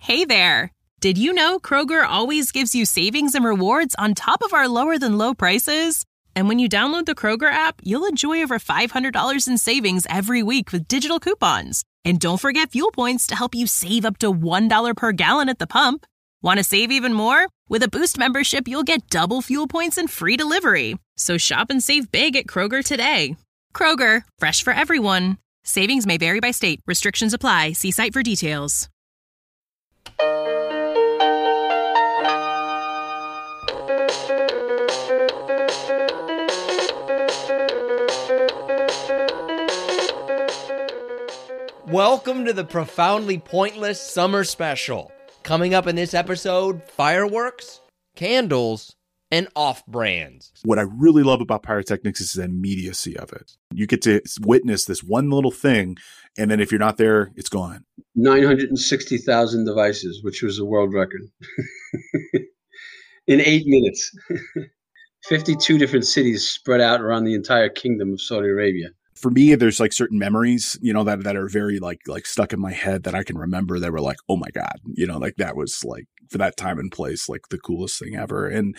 Hey there! Did you know Kroger always gives you savings and rewards on top of our lower-than-low prices? And when you download the Kroger app, you'll enjoy over $500 in savings every week with digital coupons. And don't forget fuel points to help you save up to $1 per gallon at the pump. Want to save even more? With a Boost membership, you'll get double fuel points and free delivery. So shop and save big at Kroger today. Kroger, fresh for everyone. Savings may vary by state. Restrictions apply. See site for details. Welcome to the Profoundly Pointless Summer Special. Coming up in this episode, fireworks, candles, and off-brands. What I really love about pyrotechnics is the immediacy of it. You get to witness this one little thing, and then if you're not there, it's gone. 960,000 devices, which was a world record. In 8 minutes. 52 different cities spread out around the entire kingdom of Saudi Arabia. For me, there's like certain memories, that are very like stuck in my head that I can remember. They were like, oh my God, like that was like for that time and place, like the coolest thing ever. And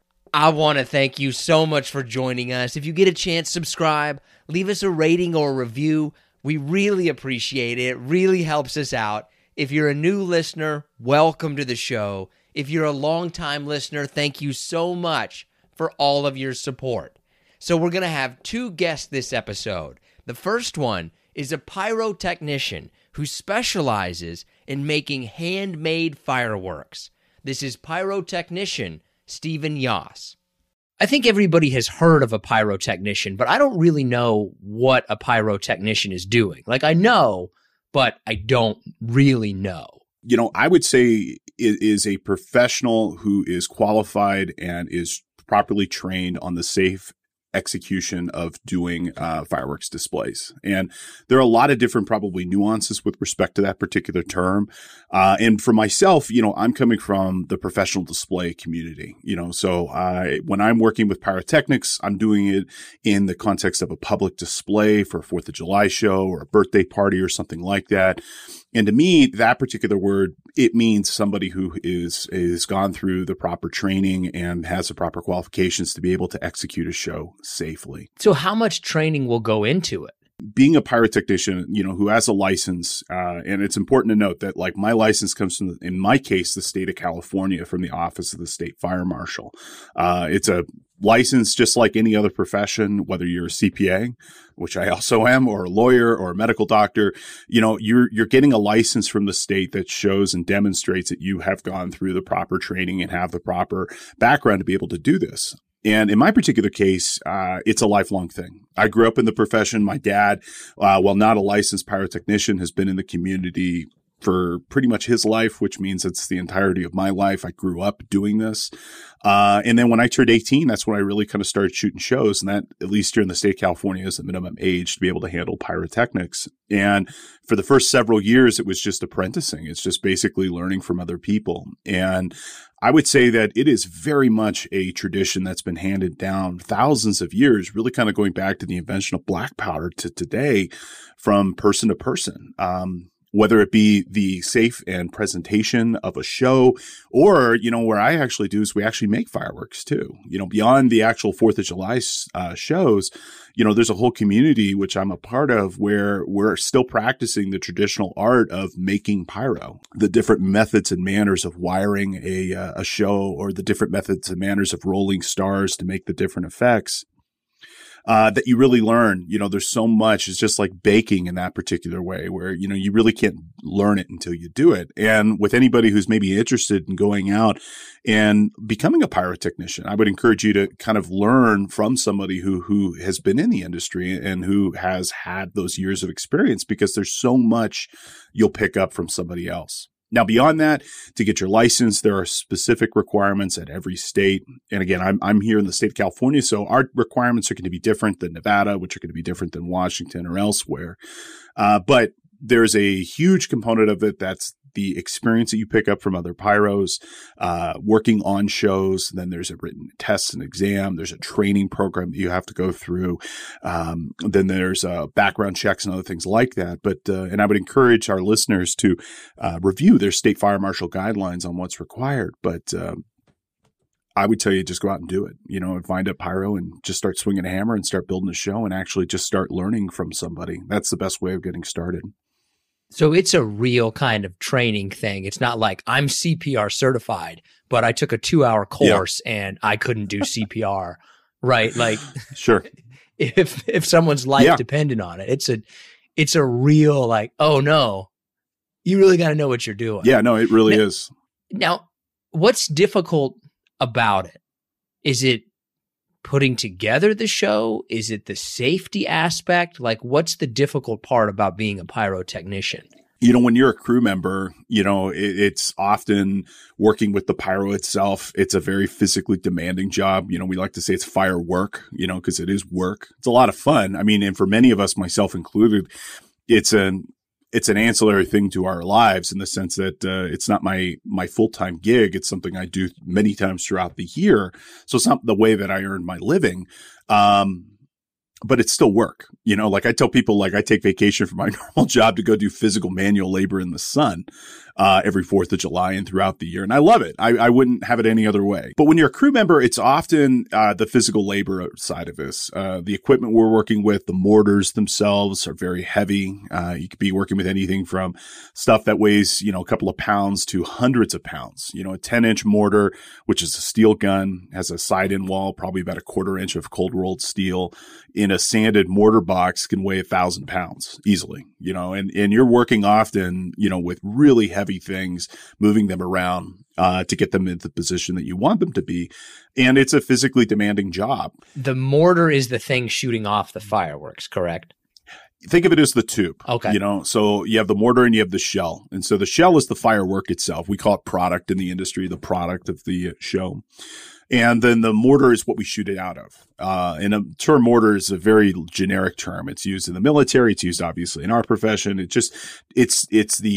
I want to thank you so much for joining us. If you get a chance, subscribe, leave us a rating or a review. We really appreciate it. It really helps us out. If you're a new listener, welcome to the show. If you're a longtime listener, thank you so much for all of your support. So we're going to have two guests this episode. The first one is a pyrotechnician who specializes in making handmade fireworks. This is pyrotechnician Stephen Yoss. I think everybody has heard of a pyrotechnician, but I don't really know what a pyrotechnician is doing. Like I know, but I don't really know. I would say it is a professional who is qualified and is properly trained on the safe execution of doing fireworks displays. And there are a lot of different probably nuances with respect to that particular term. And for myself, I'm coming from the professional display community, so when I'm working with pyrotechnics, I'm doing it in the context of a public display for a 4th of July show or a birthday party or something like that. And to me, that particular word, it means somebody who is gone through the proper training and has the proper qualifications to be able to execute a show safely. So how much training will go into it? Being a pyrotechnician, who has a license, and it's important to note that like my license comes from, in my case, the state of California from the Office of the State Fire Marshal. It's a license just like any other profession, whether you're a CPA, which I also am, or a lawyer or a medical doctor, you're getting a license from the state that shows and demonstrates that you have gone through the proper training and have the proper background to be able to do this. And in my particular case, it's a lifelong thing. I grew up in the profession. My dad, while not a licensed pyrotechnician, has been in the community for pretty much his life, which means it's the entirety of my life. I grew up doing this. And then when I turned 18, that's when I really kind of started shooting shows. And that, at least here in the state of California, is the minimum age to be able to handle pyrotechnics. And for the first several years, it was just apprenticing. It's just basically learning from other people. And I would say that it is very much a tradition that's been handed down thousands of years, really kind of going back to the invention of black powder to today, from person to person. Whether it be the safe and presentation of a show, or, where I actually do is we actually make fireworks too. Beyond the actual 4th of July shows, there's a whole community, which I'm a part of, where we're still practicing the traditional art of making pyro, the different methods and manners of wiring a show, or the different methods and manners of rolling stars to make the different effects. That you really learn. There's so much. It's just like baking in that particular way where, you really can't learn it until you do it. And with anybody who's maybe interested in going out and becoming a pyrotechnician, I would encourage you to kind of learn from somebody who has been in the industry and who has had those years of experience, because there's so much you'll pick up from somebody else. Now, beyond that, to get your license, there are specific requirements at every state. And again, I'm here in the state of California, so our requirements are going to be different than Nevada, which are going to be different than Washington or elsewhere. But there's a huge component of it that's the experience that you pick up from other pyros, working on shows. Then there's a written test and exam. There's a training program that you have to go through. Then there's background checks and other things like that. But and I would encourage our listeners to review their state fire marshal guidelines on what's required. But I would tell you, just go out and do it, and find a pyro and just start swinging a hammer and start building a show and actually just start learning from somebody. That's the best way of getting started. So it's a real kind of training thing. It's not like I'm CPR certified, but I took a 2-hour course and I couldn't do CPR, right? Like, sure. If someone's life depended on it, it's a real like, oh no, you really got to know what you're doing. Yeah, no, it really is. Now, what's difficult about it? Is it putting together the show? Is it the safety aspect? Like, what's the difficult part about being a pyrotechnician? When you're a crew member, it's often working with the pyro itself. It's a very physically demanding job. We like to say it's fire work, because it is work. It's a lot of fun. I mean, and for many of us, myself included, it's an ancillary thing to our lives in the sense that it's not my full-time gig. It's something I do many times throughout the year. So it's not the way that I earn my living. But it's still work. Like I tell people, like I take vacation from my normal job to go do physical manual labor in the sun every 4th of July and throughout the year. And I love it. I wouldn't have it any other way. But when you're a crew member, it's often the physical labor side of this. The equipment we're working with, the mortars themselves are very heavy. You could be working with anything from stuff that weighs, a couple of pounds to hundreds of pounds. A 10-inch mortar, which is a steel gun, has a side-in wall, probably about a 1/4 inch of cold-rolled steel. In a sanded mortar box can weigh 1,000 pounds easily, and you're working often, with really heavy things, moving them around to get them into the position that you want them to be. And it's a physically demanding job. The mortar is the thing shooting off the fireworks, correct? Think of it as the tube. Okay. So you have the mortar and you have the shell. And so the shell is the firework itself. We call it product in the industry, the product of the show. And then the mortar is what we shoot it out of. And a term mortar is a very generic term. It's used in the military. It's used obviously in our profession. It's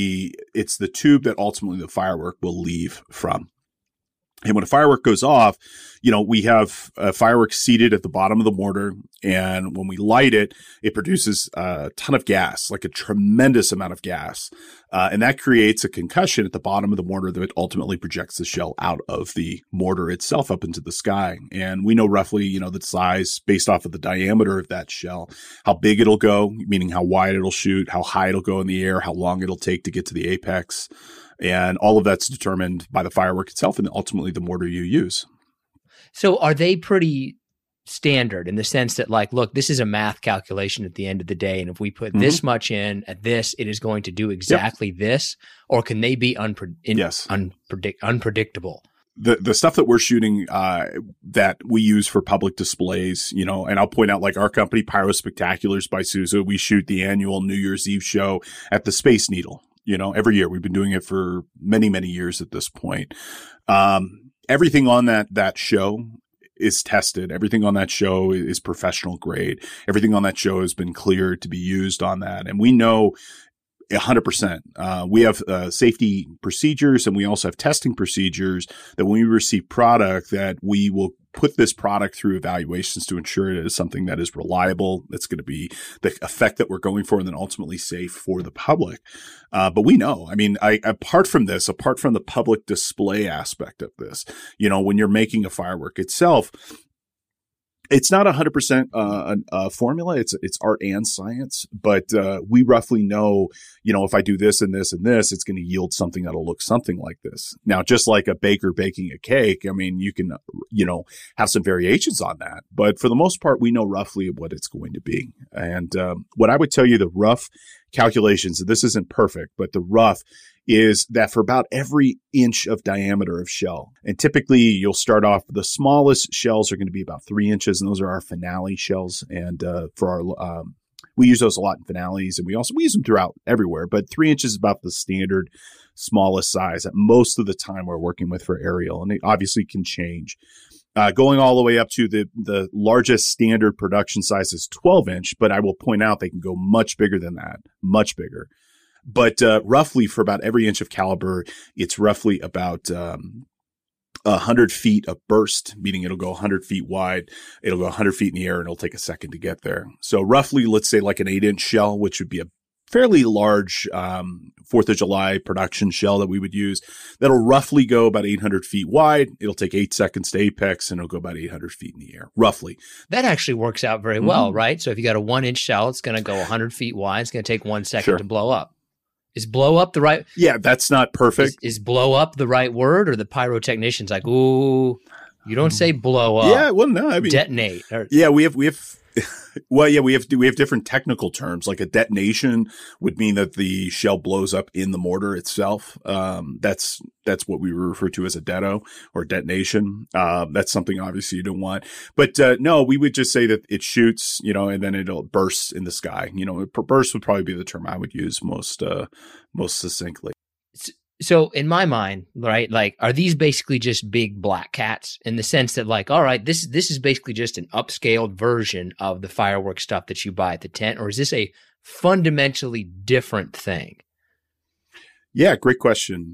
the tube that ultimately the firework will leave from. And when a firework goes off, we have a firework seated at the bottom of the mortar. And when we light it, it produces a ton of gas, like a tremendous amount of gas. And that creates a concussion at the bottom of the mortar that ultimately projects the shell out of the mortar itself up into the sky. And we know roughly, the size based off of the diameter of that shell, how big it'll go, meaning how wide it'll shoot, how high it'll go in the air, how long it'll take to get to the apex. And all of that's determined by the firework itself and ultimately the mortar you use. So are they pretty standard in the sense that like, look, this is a math calculation at the end of the day. And if we put this much in at this, it is going to do exactly this? Or can they be unpredictable? The stuff that we're shooting that we use for public displays, and I'll point out like our company, Pyro Spectaculars by Sousa, we shoot the annual New Year's Eve show at the Space Needle. Every year. We've been doing it for many, many years at this point. Everything on that show is tested. Everything on that show is professional grade. Everything on that show has been cleared to be used on that. And we know 100%. We have safety procedures and we also have testing procedures that when we receive product that we will put this product through evaluations to ensure it is something that is reliable, that's going to be the effect that we're going for, and then ultimately safe for the public. But we know, apart from the public display aspect of this, when you're making a firework itself, it's not 100% a formula. It's art and science, but we roughly know, if I do this and this and this, it's going to yield something that'll look something like this. Now, just like a baker baking a cake, you can, have some variations on that, but for the most part, we know roughly what it's going to be. And what I would tell you, the rough calculations, this isn't perfect, but the rough is that for about every inch of diameter of shell, and typically you'll start off, the smallest shells are going to be about 3 inches, and those are our finale shells. And for our, we use those a lot in finales, and we use them throughout everywhere, but 3 inches is about the standard smallest size that most of the time we're working with for aerial, and it obviously can change. Going all the way up to the largest standard production size is 12 inch, but I will point out they can go much bigger than that, much bigger. But roughly for about every inch of caliber, it's roughly about 100 feet of burst, meaning it'll go 100 feet wide. It'll go 100 feet in the air, and it'll take a second to get there. So roughly, let's say like an 8-inch shell, which would be a fairly large 4th of July production shell that we would use. That'll roughly go about 800 feet wide. It'll take 8 seconds to apex, and it'll go about 800 feet in the air, roughly. That actually works out very well, right? So if you got a 1-inch shell, it's going to go 100 feet wide. It's going to take 1 second to blow up. Is blow up the right? Yeah, that's not perfect. Is blow up the right word, or the pyrotechnician's like, ooh, you don't say blow up. Yeah, well, no, I mean detonate. Yeah, we have. Well, yeah, we have different technical terms. Like a detonation would mean that the shell blows up in the mortar itself. That's what we refer to as a deto or detonation. That's something obviously you don't want. But no, we would just say that it shoots, and then it'll burst in the sky. Burst would probably be the term I would use most succinctly. So in my mind, right, like, are these basically just big black cats in the sense that, like, all right, this is basically just an upscaled version of the fireworks stuff that you buy at the tent, or is this a fundamentally different thing? Yeah, great question.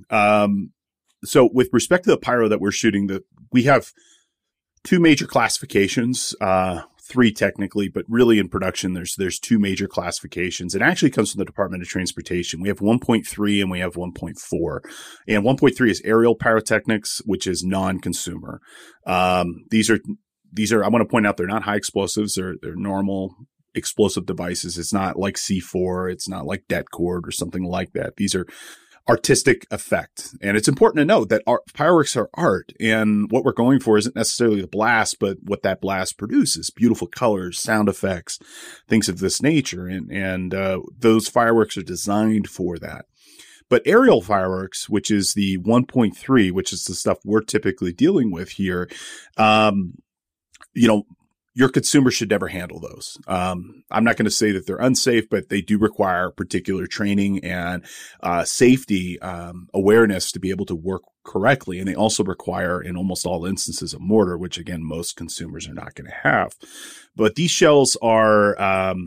So with respect to the pyro that we're shooting, we have 2 major classifications, 3 technically, but really in production, there's 2 major classifications. It actually comes from the Department of Transportation. We have 1.3 and we have 1.4. And 1.3 is aerial pyrotechnics, which is non-consumer. These are, I want to point out, they're not high explosives. They're normal explosive devices. It's not like C4. It's not like det cord or something like that. These are artistic effect. And it's important to note that fireworks are art, and what we're going for isn't necessarily the blast, but what that blast produces: beautiful colors, sound effects, things of this nature. And those fireworks are designed for that. But aerial fireworks, which is the 1.3, which is the stuff we're typically dealing with here, your consumer should never handle those. I'm not going to say that they're unsafe, but they do require particular training and safety awareness to be able to work correctly. And they also require, in almost all instances, a mortar, which, again, most consumers are not going to have. But these shells are,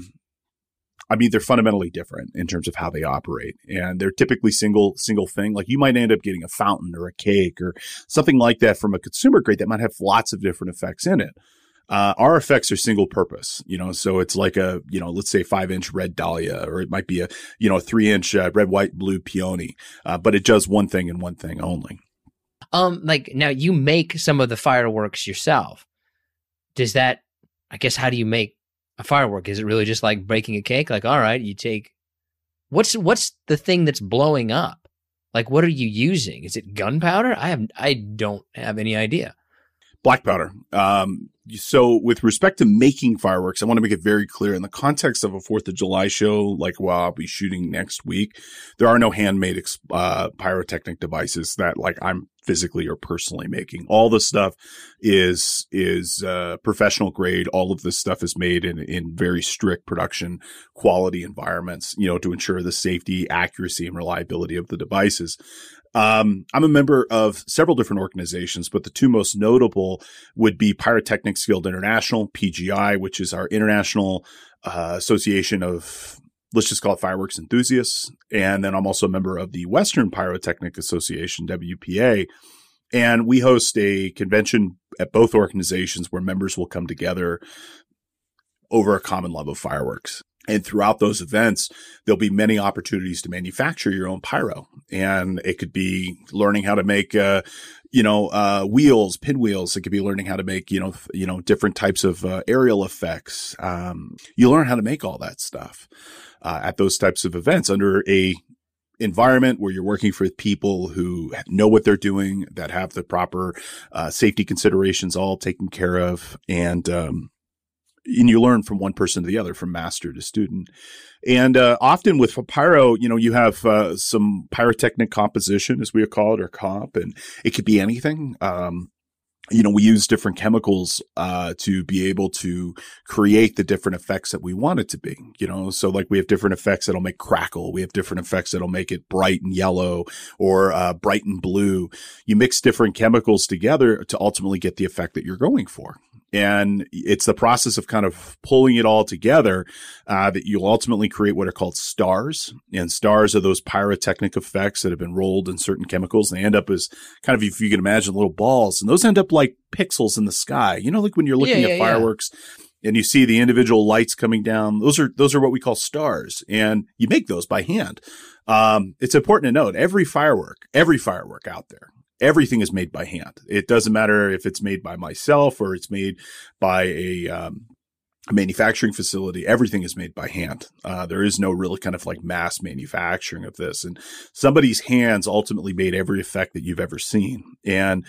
they're fundamentally different in terms of how they operate. And they're typically single thing. Like, you might end up getting a fountain or a cake or something like that from a consumer grade that might have lots of different effects in it. Our effects are single purpose, so it's like a, let's say 5-inch red dahlia, or it might be a 3-inch red, white, blue peony, but it does one thing and one thing only. Like, now you make some of the fireworks yourself. Does that, I guess, how do you make a firework? Is it really just like breaking a cake? Like, all right, you take, what's the thing that's blowing up? Like, what are you using? Is it gunpowder? I don't have any idea. Black powder. So with respect to making fireworks, I want to make it very clear in the context of a 4th of July show, like I'll be shooting next week, there are no handmade pyrotechnic devices that, like, I'm physically or personally making. All the stuff is professional grade. All of this stuff is made in very strict production quality environments, to ensure the safety, accuracy, and reliability of the devices. I'm a member of several different organizations, but the 2 most notable would be Pyrotechnics Guild International, PGI, which is our international association of, let's just call it, fireworks enthusiasts. And then I'm also a member of the Western Pyrotechnic Association, WPA. And we host a convention at both organizations where members will come together over a common love of fireworks. And throughout those events, there'll be many opportunities to manufacture your own pyro. And it could be learning how to make, wheels, pinwheels. It could be learning how to make, different types of aerial effects. You learn how to make all that stuff at those types of events under a environment where you're working for people who know what they're doing, that have the proper safety considerations all taken care of. And you learn from one person to the other, from master to student. And often with pyro, you have some pyrotechnic composition, as we call it, or comp, and it could be anything. We use different chemicals to be able to create the different effects that we want it to be. So like we have different effects that'll make crackle. We have different effects that'll make it bright and yellow or bright and blue. You mix different chemicals together to ultimately get the effect that you're going for. And it's the process of kind of pulling it all together that you'll ultimately create what are called stars. And stars are those pyrotechnic effects that have been rolled in certain chemicals. They end up as kind of, if you can imagine, little balls. And those end up like pixels in the sky. You know, like when you're looking at fireworks and you see the individual lights coming down, those are what we call stars. And you make those by hand. It's important to note every firework out there, everything is made by hand. It doesn't matter if it's made by myself or it's made by a manufacturing facility. Everything is made by hand. There is no really kind of like mass manufacturing of this. And somebody's hands ultimately made every effect that you've ever seen. And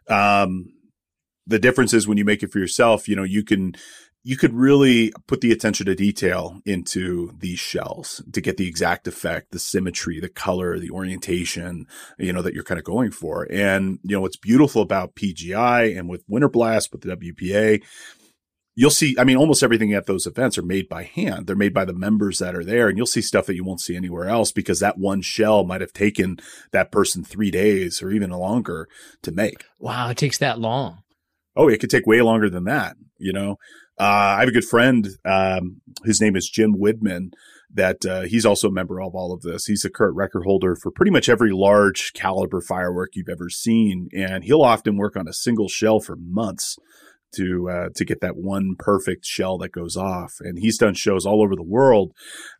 the difference is when you make it for yourself, you know, you could really put the attention to detail into these shells to get the exact effect, the symmetry, the color, the orientation, you know, that you're kind of going for. And, you know, what's beautiful about PGI and with Winter Blast, with the WPA, you'll see, I mean, almost everything at those events are made by hand. They're made by the members that are there, and you'll see stuff that you won't see anywhere else because that one shell might have taken that person 3 days or even longer to make. Wow, it takes that long. Oh, it could take way longer than that, you know. I have a good friend, his name is Jim Widman, that he's also a member of all of this. He's the current record holder for pretty much every large caliber firework you've ever seen. And he'll often work on a single shell for months to get that one perfect shell that goes off. And he's done shows all over the world,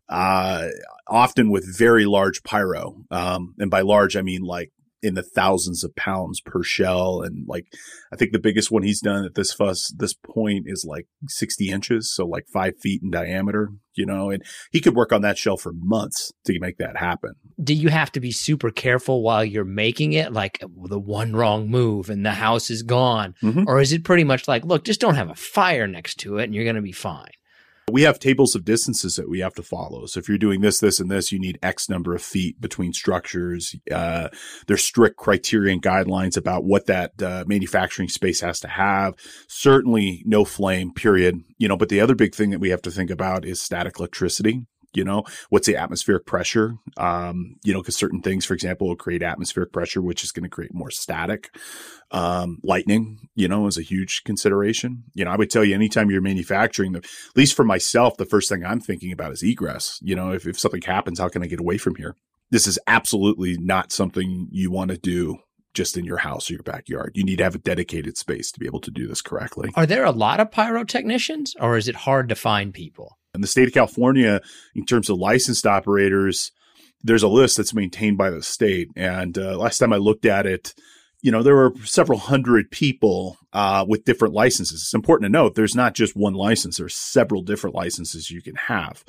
often with very large pyro. And by large, I mean like in the thousands of pounds per shell. And like, I think the biggest one he's done at this point is like 60 inches. So like 5 feet in diameter, you know, and he could work on that shell for months to make that happen. Do you have to be super careful while you're making it? Like the one wrong move and the house is gone. Mm-hmm. Or is it pretty much like, look, just don't have a fire next to it and you're going to be fine? We have tables of distances that we have to follow. So if you're doing this, this, and this, you need X number of feet between structures. There's strict criteria and guidelines about what that manufacturing space has to have. Certainly no flame, period. You know, but the other big thing that we have to think about is static electricity. You know, what's the atmospheric pressure? You know, because certain things, for example, will create atmospheric pressure, which is going to create more static. Lightning, you know, is a huge consideration. You know, I would tell you anytime you're manufacturing, at least for myself, the first thing I'm thinking about is egress. You know, if something happens, how can I get away from here? This is absolutely not something you want to do just in your house or your backyard. You need to have a dedicated space to be able to do this correctly. Are there a lot of pyrotechnicians or is it hard to find people? In the state of California, in terms of licensed operators, there's a list that's maintained by the state. And last time I looked at it, you know, there were several hundred people with different licenses. It's important to note there's not just one license. There's several different licenses you can have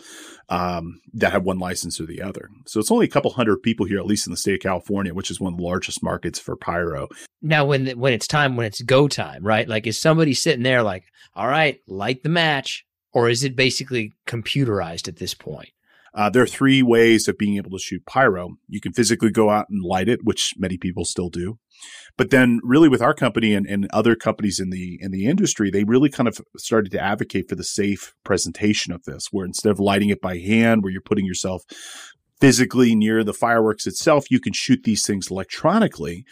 that have one license or the other. So it's only a couple hundred people here, at least in the state of California, which is one of the largest markets for pyro. Now, when it's go time, right? Like, is somebody sitting there like, all right, light the match? Or is it basically computerized at this point? There are 3 ways of being able to shoot pyro. You can physically go out and light it, which many people still do. But then really with our company and other companies in the industry, they really kind of started to advocate for the safe presentation of this, where instead of lighting it by hand, where you're putting yourself physically near the fireworks itself, you can shoot these things electronically,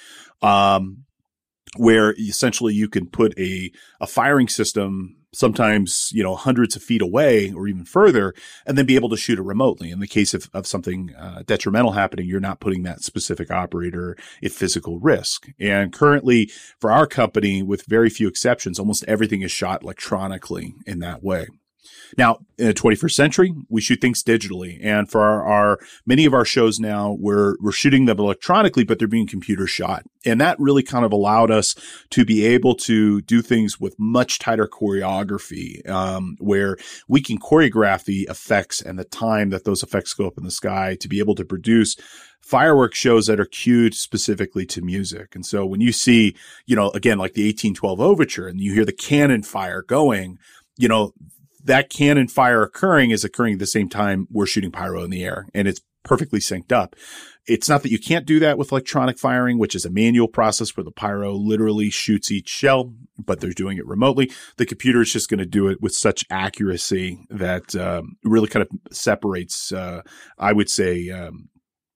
where essentially you can put a firing system sometimes, you know, hundreds of feet away or even further, and then be able to shoot it remotely. In the case of something detrimental happening, you're not putting that specific operator at physical risk. And currently for our company, with very few exceptions, almost everything is shot electronically in that way. Now, in the 21st century, we shoot things digitally. And for our many of our shows now, we're shooting them electronically, but they're being computer shot. And that really kind of allowed us to be able to do things with much tighter choreography, where we can choreograph the effects and the time that those effects go up in the sky to be able to produce fireworks shows that are cued specifically to music. And so when you see, you know, again, like the 1812 Overture, and you hear the cannon fire going, you know, that cannon fire is occurring at the same time we're shooting pyro in the air, and it's perfectly synced up. It's not that you can't do that with electronic firing, which is a manual process where the pyro literally shoots each shell, but they're doing it remotely. The computer is just going to do it with such accuracy that really kind of separates, I would say,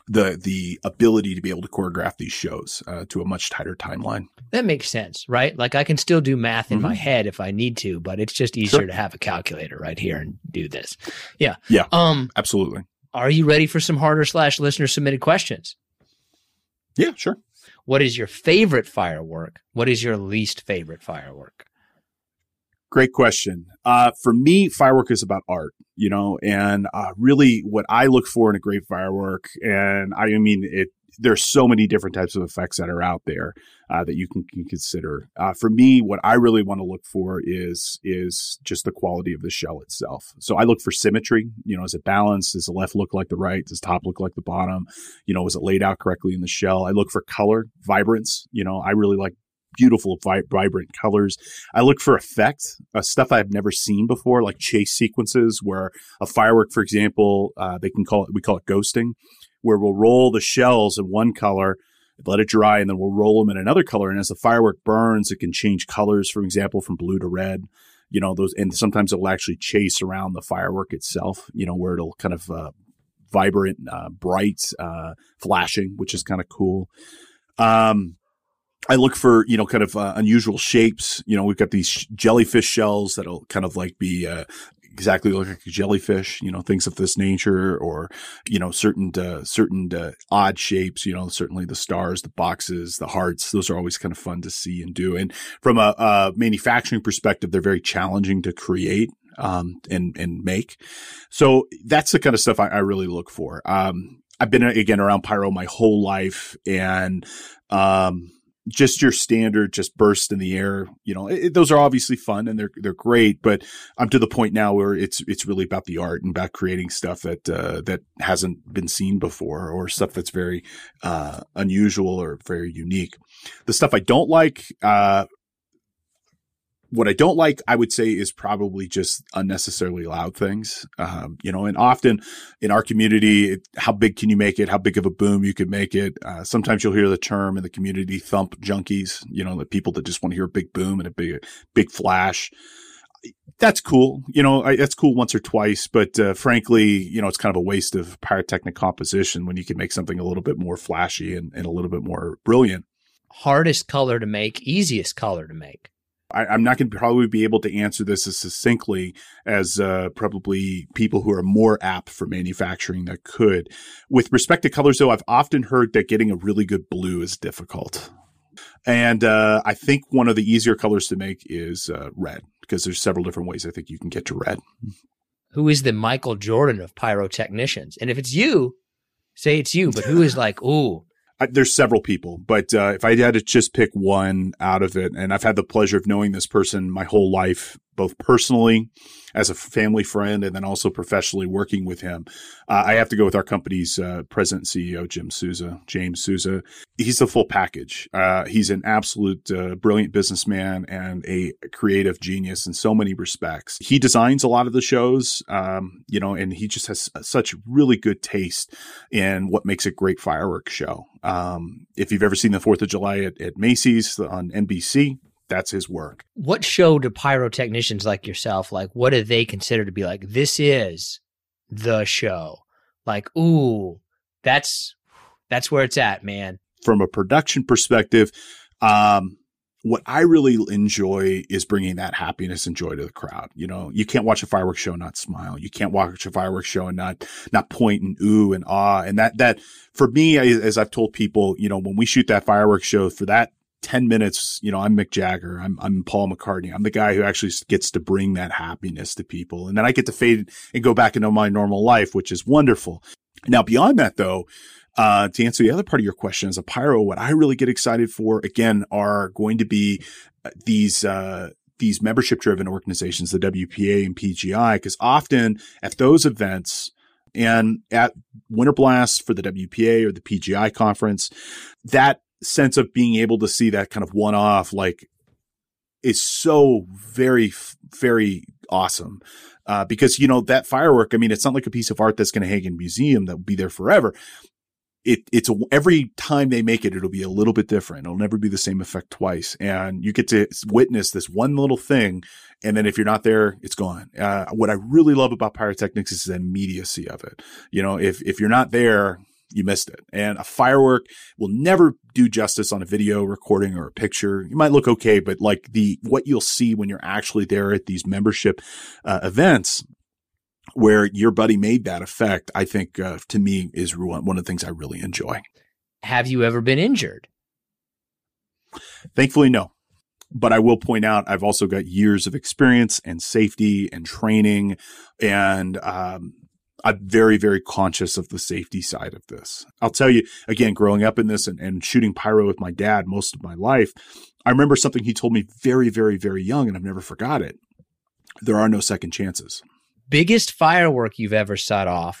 the ability to be able to choreograph these shows to a much tighter timeline. That makes sense, right? Like I can still do math in my head if I need to, but it's just easier to have a calculator right here and do this. Yeah. Yeah. Absolutely. Are you ready for some harder / listener submitted questions? Yeah, sure. What is your favorite firework? What is your least favorite firework? Great question. For me, firework is about art, and really what I look for in a great firework, and there's so many different types of effects that are out there that you can consider. For me, what I really want to look for is just the quality of the shell itself. So I look for symmetry. Is it balanced? Does the left look like the right? Does the top look like the bottom? Is it laid out correctly in the shell? I look for color, vibrance. I really like beautiful, vibrant colors. I look for effect, stuff I've never seen before, like chase sequences where a firework, for example, we call it ghosting, where we'll roll the shells in one color, let it dry, and then we'll roll them in another color. And as the firework burns, it can change colors, for example, from blue to red. And sometimes it'll actually chase around the firework itself, where it'll kind of vibrant, bright, flashing, which is kind of cool. I look for, kind of unusual shapes. We've got these jellyfish shells that'll kind of like be exactly look like a jellyfish, things of this nature, or, certain odd shapes, certainly the stars, the boxes, the hearts. Those are always kind of fun to see and do. And from a manufacturing perspective, they're very challenging to create and make. So that's the kind of stuff I really look for. I've been, again, around pyro my whole life, and just your standard, just burst in the air, those are obviously fun and they're great, but I'm to the point now where it's really about the art and about creating stuff that hasn't been seen before, or stuff that's very unusual or very unique. The stuff I don't like, what I don't like, I would say, is probably just unnecessarily loud things. And often in our community, how big can you make it? How big of a boom you could make it? Sometimes you'll hear the term in the community, thump junkies, the people that just want to hear a big boom and a big flash. That's cool. That's cool once or twice, but frankly, it's kind of a waste of pyrotechnic composition when you can make something a little bit more flashy and a little bit more brilliant. Hardest color to make, easiest color to make. I'm not going to probably be able to answer this as succinctly as probably people who are more apt for manufacturing that could. With respect to colors, though, I've often heard that getting a really good blue is difficult. And I think one of the easier colors to make is red, because there's several different ways I think you can get to red. Who is the Michael Jordan of pyrotechnicians? And if it's you, say it's you, but who is like, ooh. There's several people, but if I had to just pick one out of it, and I've had the pleasure of knowing this person my whole life, both personally as a family friend and then also professionally working with him, I have to go with our company's president and CEO, James Souza. He's the full package. He's an absolute brilliant businessman and a creative genius in so many respects. He designs a lot of the shows, and he just has such really good taste in what makes a great fireworks show. If you've ever seen the 4th of July at Macy's on NBC, that's his work. What show do pyrotechnicians like yourself, what do they consider to be like, this is the show? Like, ooh, that's where it's at, man. From a production perspective, what I really enjoy is bringing that happiness and joy to the crowd. You can't watch a fireworks show and not smile. You can't watch a fireworks show and not point and ooh and ah. And that for me, as I've told people, when we shoot that fireworks show, for that 10 minutes, I'm Mick Jagger. I'm Paul McCartney. I'm the guy who actually gets to bring that happiness to people. And then I get to fade and go back into my normal life, which is wonderful. Now, beyond that, though, to answer the other part of your question, as a pyro, what I really get excited for, again, are going to be these membership-driven organizations, the WPA and PGI, because often at those events and at Winter Blast for the WPA or the PGI conference, that sense of being able to see that kind of one-off is so very, very awesome. Because, that firework, it's not like a piece of art that's going to hang in a museum that will be there forever. It's every time they make it, it'll be a little bit different. It'll never be the same effect twice. And you get to witness this one little thing. And then if you're not there, it's gone. What I really love about pyrotechnics is the immediacy of it. If you're not there, you missed it. And a firework will never do justice on a video recording or a picture. You might look okay, but like what you'll see when you're actually there at these membership events where your buddy made that effect, I think to me is one of the things I really enjoy. Have you ever been injured? Thankfully, no. But I will point out, I've also got years of experience and safety and training, and I'm very, very conscious of the safety side of this. I'll tell you, again, growing up in this and shooting pyro with my dad most of my life, I remember something he told me very, very, very young, and I've never forgot it. There are no second chances. Biggest firework you've ever set off?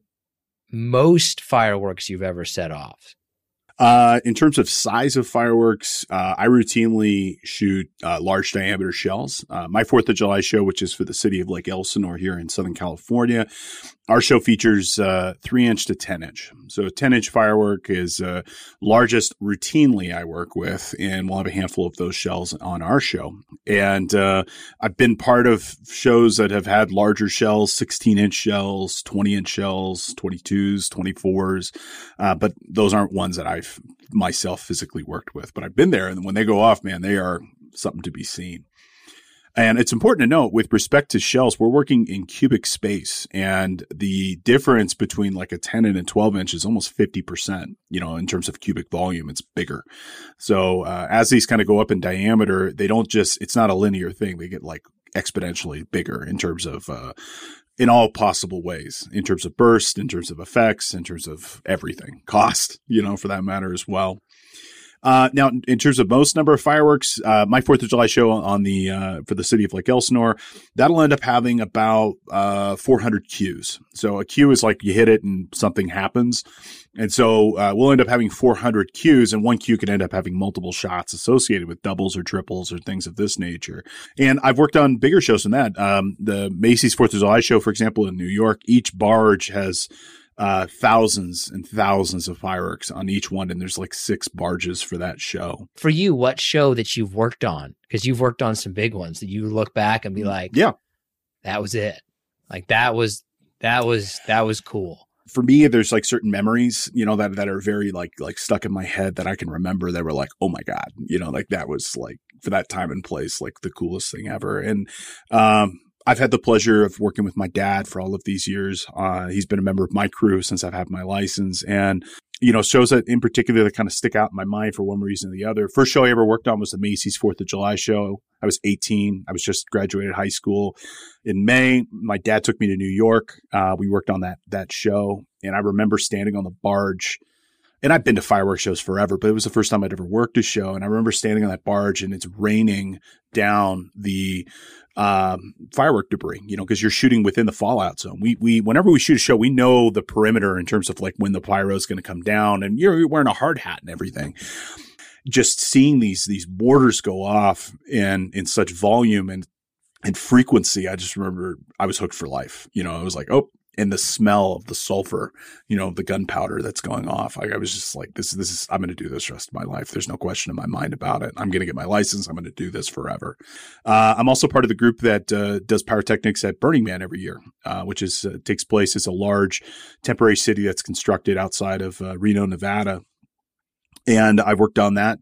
Most fireworks you've ever set off? In terms of size of fireworks, I routinely shoot large diameter shells. My 4th of July show, which is for the city of Lake Elsinore here in Southern California, our show features 3-inch to 10-inch. So a 10-inch firework is largest routinely I work with, and we'll have a handful of those shells on our show. And I've been part of shows that have had larger shells, 16-inch shells, 20-inch shells, 22s, 24s, but those aren't ones that I've myself physically worked with. But I've been there, and when they go off, man, they are something to be seen. And it's important to note, with respect to shells, we're working in cubic space, and the difference between like a 10 and a 12 inch is almost 50%, in terms of cubic volume. It's bigger. So as these kind of go up in diameter, it's not a linear thing. They get like exponentially bigger in terms of, in all possible ways, in terms of burst, in terms of effects, in terms of everything, cost, for that matter as well. Now, in terms of most number of fireworks, my 4th of July show for the city of Lake Elsinore, that'll end up having about 400 cues. So a cue is like you hit it and something happens. And so we'll end up having 400 cues, and one cue can end up having multiple shots associated with doubles or triples or things of this nature. And I've worked on bigger shows than that. The Macy's 4th of July show, for example, in New York, each barge has thousands and thousands of fireworks on each one, and there's like 6 barges for that show. For you, what show that you've worked on? Because you've worked on some big ones that you look back and be like, yeah, that was it. Like that was cool. For me, there's like certain memories, that are very like stuck in my head that I can remember that were like, oh my God, like that was like for that time and place, like the coolest thing ever. And, I've had the pleasure of working with my dad for all of these years. He's been a member of my crew since I've had my license, and, shows that in particular that kind of stick out in my mind for one reason or the other. First show I ever worked on was the Macy's 4th of July show. I was 18. I was just graduated high school in May. My dad took me to New York. We worked on that show, and I remember standing on the barge. And I've been to fireworks shows forever, but it was the first time I'd ever worked a show. And I remember standing on that barge, and it's raining down the firework debris, because you're shooting within the fallout zone. We whenever we shoot a show, we know the perimeter in terms of like when the pyro is going to come down, and you're wearing a hard hat and everything. Just seeing these mortars go off in such volume and frequency, I just remember I was hooked for life. I was like, oh. And the smell of the sulfur, the gunpowder that's going off. I was just like, this is, I'm going to do this the rest of my life. There's no question in my mind about it. I'm going to get my license. I'm going to do this forever. I'm also part of the group that does pyrotechnics at Burning Man every year, which takes place. It's a large temporary city that's constructed outside of Reno, Nevada. And I've worked on that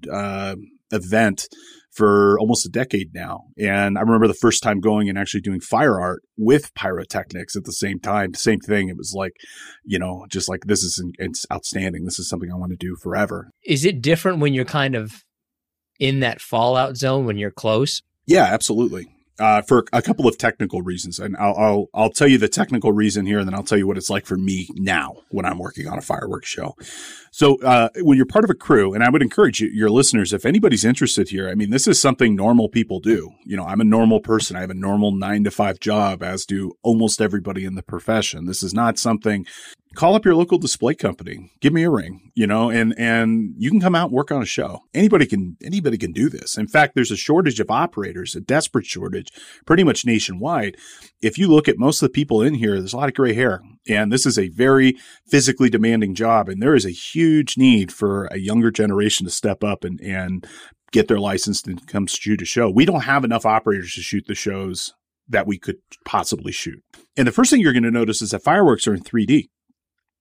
event for almost a decade now. And I remember the first time going and actually doing fire art with pyrotechnics at the same time. Same thing. It was like, just like, it's outstanding. This is something I want to do forever. Is it different when you're kind of in that fallout zone when you're close? Yeah, absolutely. For a couple of technical reasons. And I'll tell you the technical reason here, and then I'll tell you what it's like for me now when I'm working on a fireworks show. So when you're part of a crew, and I would encourage your listeners, if anybody's interested here, I mean, this is something normal people do. I'm a normal person. I have a normal 9-to-5 job, as do almost everybody in the profession. This is not something. Call up your local display company. Give me a ring, and you can come out and work on a show. Anybody can do this. In fact, there's a shortage of operators, a desperate shortage, pretty much nationwide. If you look at most of the people in here, there's a lot of gray hair, and this is a very physically demanding job. And there is a huge need for a younger generation to step up and get their license and come shoot a show. We don't have enough operators to shoot the shows that we could possibly shoot. And the first thing you're going to notice is that fireworks are in 3D.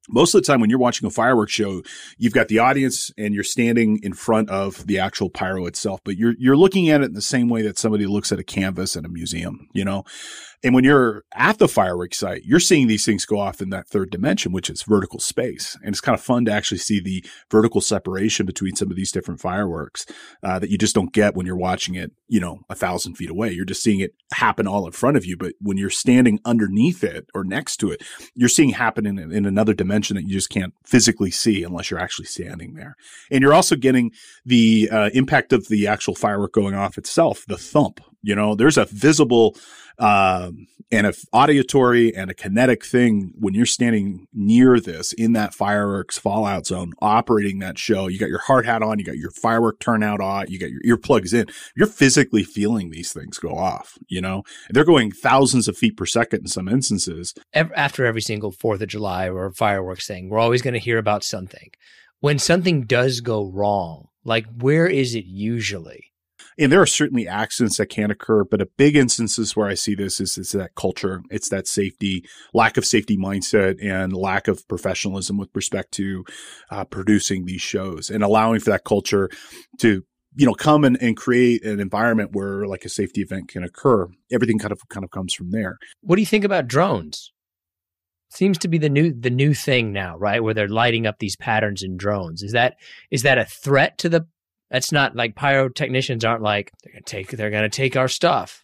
most of the time when you're watching a fireworks show, you've got the audience and you're standing in front of the actual pyro itself, but you're looking at it in the same way that somebody looks at a canvas in a museum, you know? And when you're at the fireworks site, you're seeing these things go off in that third dimension, which is vertical space. And it's kind of fun to actually see the vertical separation between some of these different fireworks that you just don't get when you're watching it, you know, 1,000 feet away. You're just seeing it happen all in front of you. But when you're standing underneath it or next to it, you're seeing happen in another dimension that you just can't physically see unless you're actually standing there. And you're also getting the impact of the actual firework going off itself, the thump. You know, there's a visible and an auditory and a kinetic thing when you're standing near this in that fireworks fallout zone operating that show. You got your hard hat on, you got your firework turnout on, you got your earplugs in. You're physically feeling these things go off, you know. They're going thousands of feet per second in some instances. After every single 4th of July or fireworks thing, we're always going to hear about something. When something does go wrong, like where is it usually? And there are certainly accidents that can occur, but a big instances where I see this is that culture. It's that safety, lack of safety mindset and lack of professionalism with respect to producing these shows and allowing for that culture to, you know, come and create an environment where like a safety event can occur. Everything kind of comes from there. What do you think about drones? Seems to be the new thing now, right? Where they're lighting up these patterns in drones. Is that a threat to the? That's not like pyrotechnicians aren't like they're gonna take our stuff.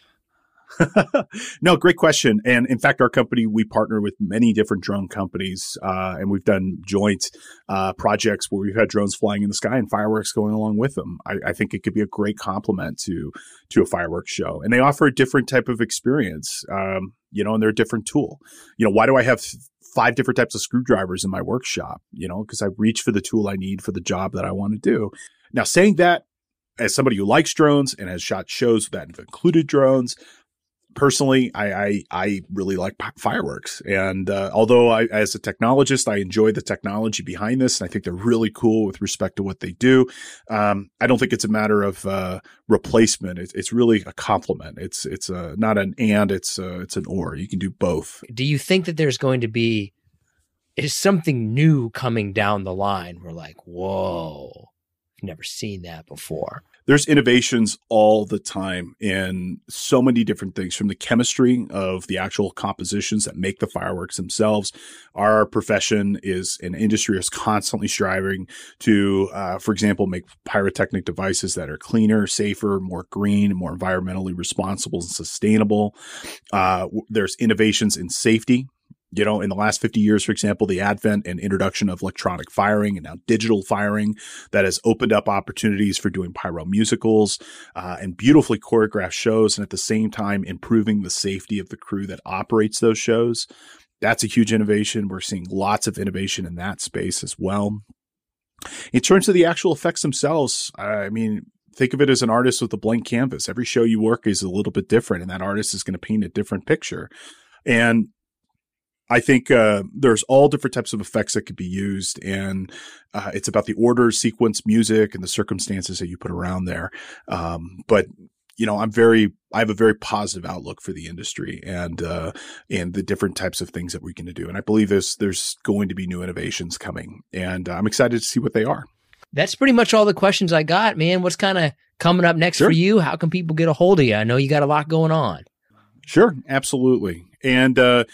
No, great question. And in fact, our company, we partner with many different drone companies, and we've done joint projects where we've had drones flying in the sky and fireworks going along with them. I think it could be a great complement to a fireworks show, and they offer a different type of experience. You know, and they're a different tool. You know, why do I have 5 different types of screwdrivers in my workshop? You know, because I reach for the tool I need for the job that I want to do. Now, saying that, as somebody who likes drones and has shot shows that have included drones, personally, I really like fireworks. And although as a technologist, I enjoy the technology behind this, and I think they're really cool with respect to what they do. I don't think it's a matter of replacement. It's really a complement. It's not an and, it's an or. You can do both. Do you think that there's going to be is something new coming down the line? We're like, whoa, I've never seen that before. There's innovations all the time in so many different things, from the chemistry of the actual compositions that make the fireworks themselves. Our profession is an industry is constantly striving to, for example, make pyrotechnic devices that are cleaner, safer, more green, more environmentally responsible and sustainable. There's innovations in safety. You know, in the last 50 years, for example, the advent and introduction of electronic firing and now digital firing that has opened up opportunities for doing pyro musicals and beautifully choreographed shows, and at the same time improving the safety of the crew that operates those shows. That's a huge innovation. We're seeing lots of innovation in that space as well. In terms of the actual effects themselves, I mean, think of it as an artist with a blank canvas. Every show you work is a little bit different, and that artist is going to paint a different picture. And I think there's all different types of effects that could be used, and it's about the order, sequence, music, and the circumstances that you put around there. But you know, I have a very positive outlook for the industry and the different types of things that we can do. And I believe there's going to be new innovations coming, and I'm excited to see what they are. That's pretty much all the questions I got, man. What's kind of coming up next for you? How can people get a hold of you? I know you got a lot going on. Sure, absolutely. And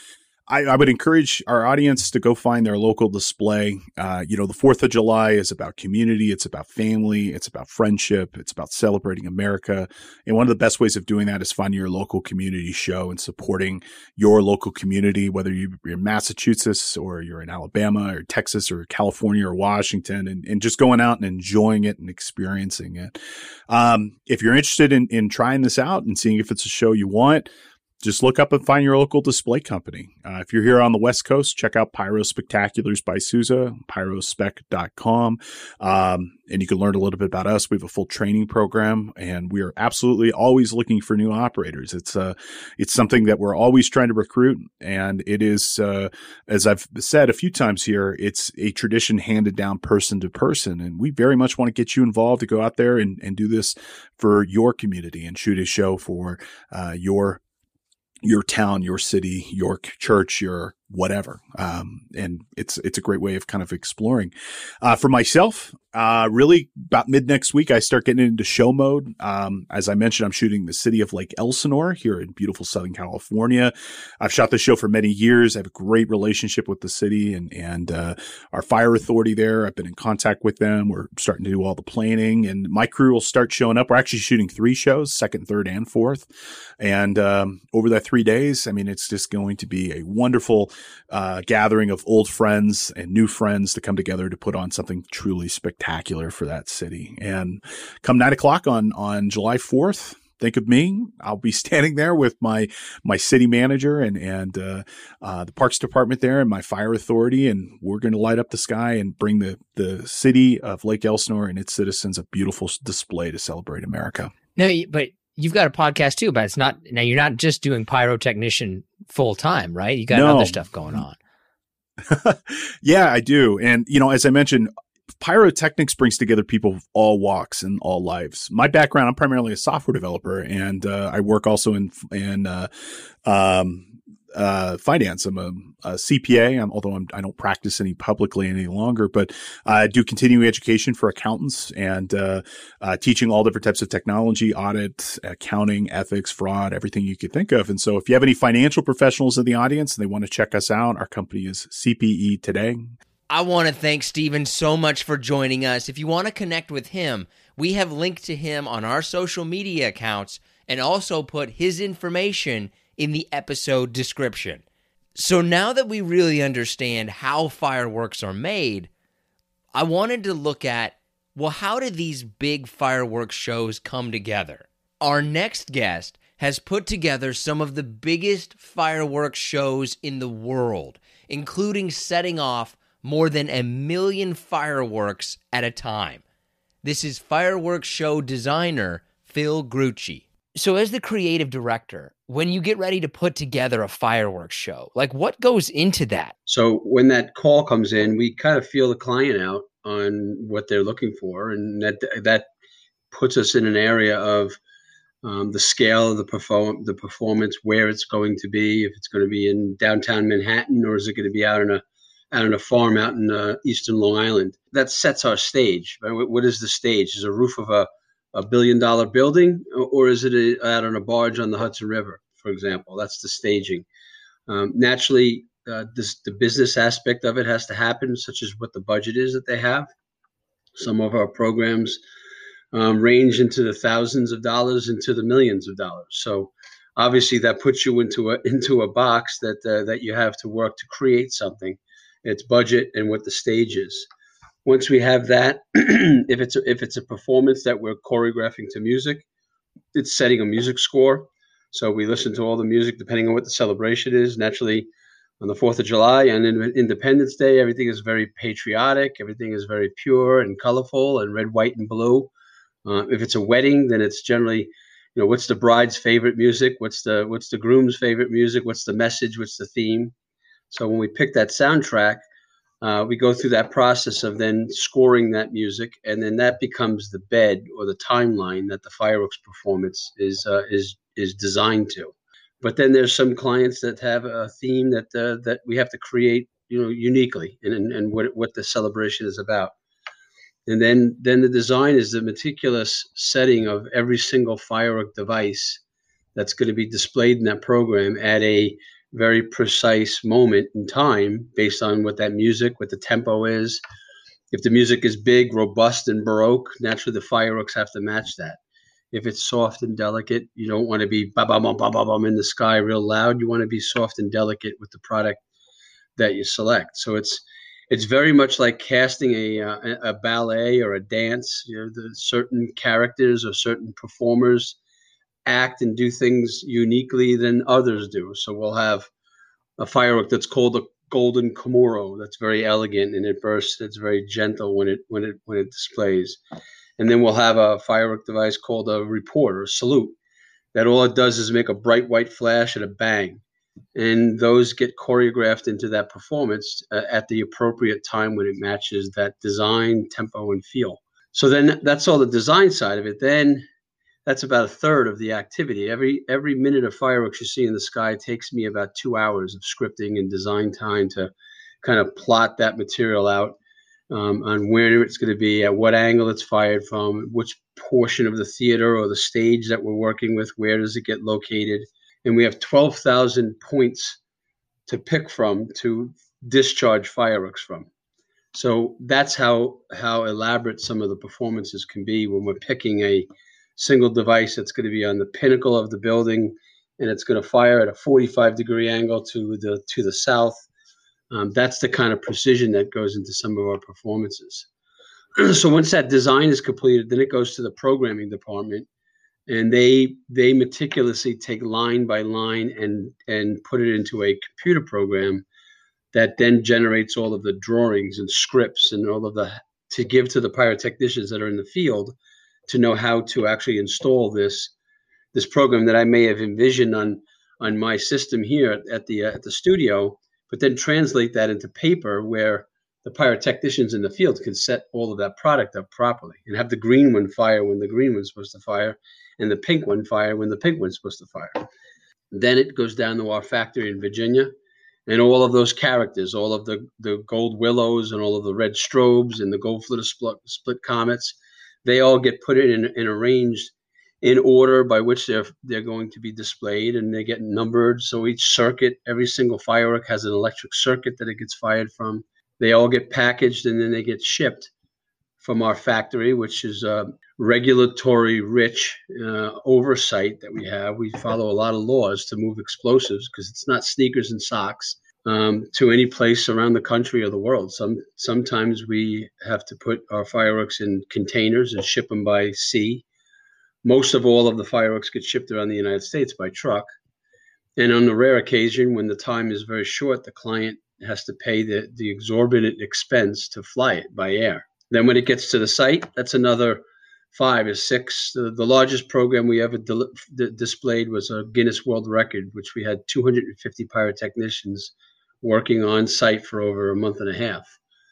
I would encourage our audience to go find their local display. You know, the 4th of July is about community. It's about family. It's about friendship. It's about celebrating America. And one of the best ways of doing that is finding your local community show and supporting your local community, whether you're in Massachusetts or you're in Alabama or Texas or California or Washington, and just going out and enjoying it and experiencing it. If you're interested in trying this out and seeing if it's a show you want, just look up and find your local display company. If you're here on the West Coast, check out Pyro Spectaculars by Sousa, pyrospec.com. And you can learn a little bit about us. We have a full training program, and we are absolutely always looking for new operators. It's something that we're always trying to recruit. And it is, as I've said a few times here, it's a tradition handed down person to person. And we very much want to get you involved to go out there and do this for your community and shoot a show for your town, your city, your church, your whatever. And it's a great way of kind of exploring. For myself, really about mid next week, I start getting into show mode. As I mentioned, I'm shooting the city of Lake Elsinore here in beautiful Southern California. I've shot the show for many years. I have a great relationship with the city and our fire authority there. I've been in contact with them. We're starting to do all the planning, and my crew will start showing up. We're actually shooting 3 shows, 2nd, 3rd, and 4th. And over that 3 days, I mean, it's just going to be a wonderful gathering of old friends and new friends to come together to put on something truly spectacular for that city. And come 9:00 on July 4th, think of me. I'll be standing there with my city manager and the parks department there and my fire authority, and we're going to light up the sky and bring the city of Lake Elsinore and its citizens a beautiful display to celebrate America. No, but you've got a podcast too, but it's not, now you're not just doing pyrotechnician full time, right? You got other stuff going on. Yeah, I do. And, as I mentioned, pyrotechnics brings together people of all walks and all lives. My background, I'm primarily a software developer, and I work also in finance. I'm a CPA, although I don't practice any publicly any longer, but I do continuing education for accountants and teaching all different types of technology, audit, accounting, ethics, fraud, everything you could think of. And so if you have any financial professionals in the audience and they want to check us out, our company is CPE Today. I want to thank Steven so much for joining us. If you want to connect with him, we have linked to him on our social media accounts and also put his information in the episode description. So now that we really understand how fireworks are made, I wanted to look at, well, how do these big fireworks shows come together? Our next guest has put together some of the biggest fireworks shows in the world, including setting off more than 1 million fireworks at a time. This is fireworks show designer Phil Grucci. So as the creative director, when you get ready to put together a fireworks show, like what goes into that? So when that call comes in, we kind of feel the client out on what they're looking for, and that puts us in an area of the scale of the performance, where it's going to be, if it's going to be in downtown Manhattan or is it going to be out on a farm out in eastern Long Island. That sets our stage. Right? What is the stage? Is a roof of a $1 billion building, or is it out on a barge on the Hudson River, for example? That's the staging. Naturally, the business aspect of it has to happen, such as what the budget is that they have. Some of our programs range into the thousands of dollars, into the millions of dollars. So obviously that puts you into a box that you have to work to create something. Its budget and what the stage is. Once we have that, if it's a performance that we're choreographing to music, it's setting a music score. So we listen to all the music depending on what the celebration is. Naturally, on the 4th of July and Independence Day, everything is very patriotic. Everything is very pure and colorful and red, white, and blue. If it's a wedding, then it's generally, what's the bride's favorite music? What's the groom's favorite music? What's the message? What's the theme? So when we pick that soundtrack, we go through that process of then scoring that music, and then that becomes the bed or the timeline that the fireworks performance is designed to. But then there's some clients that have a theme that we have to create, uniquely, and what the celebration is about. And then the design is the meticulous setting of every single firework device that's going to be displayed in that program at a very precise moment in time based on what the tempo is. If the music is big, robust, and Baroque, naturally the fireworks have to match that. If it's soft and delicate, you don't want to be ba-bum in the sky real loud. You want to be soft and delicate with the product that you select. So it's very much like casting a ballet or a dance. The certain characters or certain performers act and do things uniquely than others do. So we'll have a firework that's called a golden Komuro. That's very elegant and it bursts. It's very gentle when it displays. And then we'll have a firework device called a report or a salute. That all it does is make a bright white flash and a bang. And those get choreographed into that performance at the appropriate time when it matches that design, tempo, and feel. So then that's all the design side of it. Then that's about a third of the activity. Every minute of fireworks you see in the sky takes me about 2 hours of scripting and design time to kind of plot that material out, on where it's going to be, at what angle it's fired from, which portion of the theater or the stage that we're working with, where does it get located. And we have 12,000 points to pick from to discharge fireworks from. So that's how elaborate some of the performances can be when we're picking a single device that's going to be on the pinnacle of the building, and it's going to fire at a 45-degree angle to the south. That's the kind of precision that goes into some of our performances. So once that design is completed, then it goes to the programming department, and they meticulously take line by line and put it into a computer program that then generates all of the drawings and scripts and all of to give to the pyrotechnicians that are in the field to know how to actually install this program that I may have envisioned on my system here at the studio, but then translate that into paper where the pyrotechnicians in the field can set all of that product up properly and have the green one fire when the green one's supposed to fire and the pink one fire when the pink one's supposed to fire. Then it goes down to our factory in Virginia, and all of those characters, all of the gold willows and all of the red strobes and the gold flitter split comets, they all get put in and arranged in order by which they're going to be displayed, and they get numbered. So each circuit, every single firework has an electric circuit that it gets fired from. They all get packaged and then they get shipped from our factory, which is a regulatory rich oversight that we have. We follow a lot of laws to move explosives because it's not sneakers and socks to any place around the country or the world. Sometimes we have to put our fireworks in containers and ship them by sea. Most of all of the fireworks get shipped around the United States by truck. And on the rare occasion when the time is very short, the client has to pay the exorbitant expense to fly it by air. Then when it gets to the site, that's another 5 or 6. The largest program we ever displayed was a Guinness World Record, which we had 250 pyrotechnicians working on site for over a month and a half.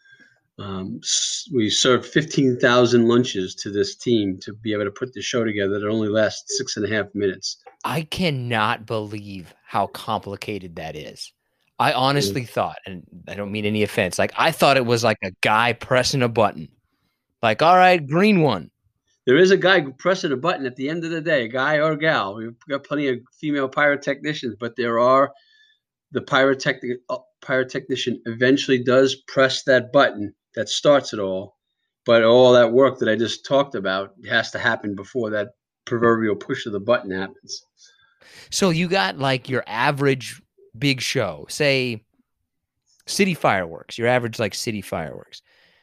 We served 15,000 lunches to this team to be able to put the show together that only lasts 6.5 minutes. I cannot believe how complicated that is. I honestly thought, and I don't mean any offense, like I thought it was like a guy pressing a button. Like, all right, green one. There is a guy pressing a button at the end of the day, guy or gal. We've got plenty of female pyrotechnicians, but the pyrotechnician eventually does press that button that starts it all. But all that work that I just talked about has to happen before that proverbial push of the button happens. So you got like your average big show, say city fireworks, your average like city fireworks.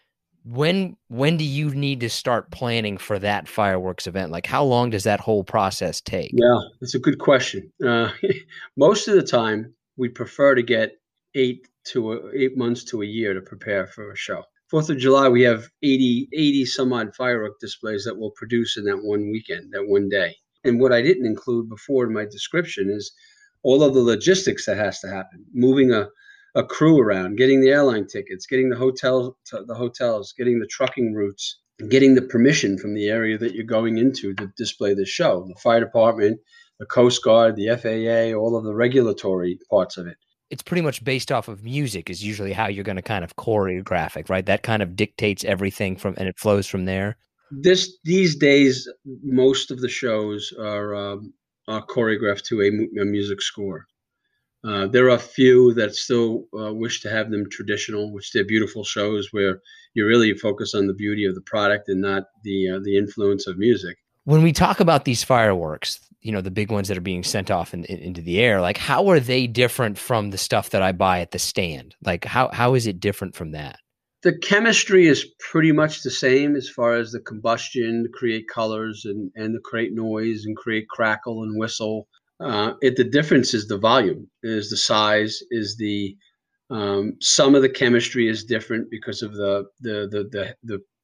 When do you need to start planning for that fireworks event? Like how long does that whole process take? Yeah, that's a good question. Most of the time we prefer to get 8 months to a year to prepare for a show. 4th of July, we have 80 some odd firework displays that we'll produce in that one weekend, that one day. And what I didn't include before in my description is all of the logistics that has to happen, moving a crew around, getting the airline tickets, getting the hotels, getting the trucking routes, getting the permission from the area that you're going into to display the show, the fire department, the Coast Guard, the FAA, all of the regulatory parts of it. It's pretty much based off of music is usually how you're going to kind of choreograph it, right? That kind of dictates everything and it flows from there. These days, most of the shows are choreographed to a music score. There are a few that still wish to have them traditional, which they're beautiful shows where you really focus on the beauty of the product and not the influence of music. When we talk about these fireworks, the big ones that are being sent off into the air, like how are they different from the stuff that I buy at the stand? Like how is it different from that? The chemistry is pretty much the same as far as the combustion to create colors and to create noise and create crackle and whistle. The difference is the volume, is the size, is the some of the chemistry is different because of the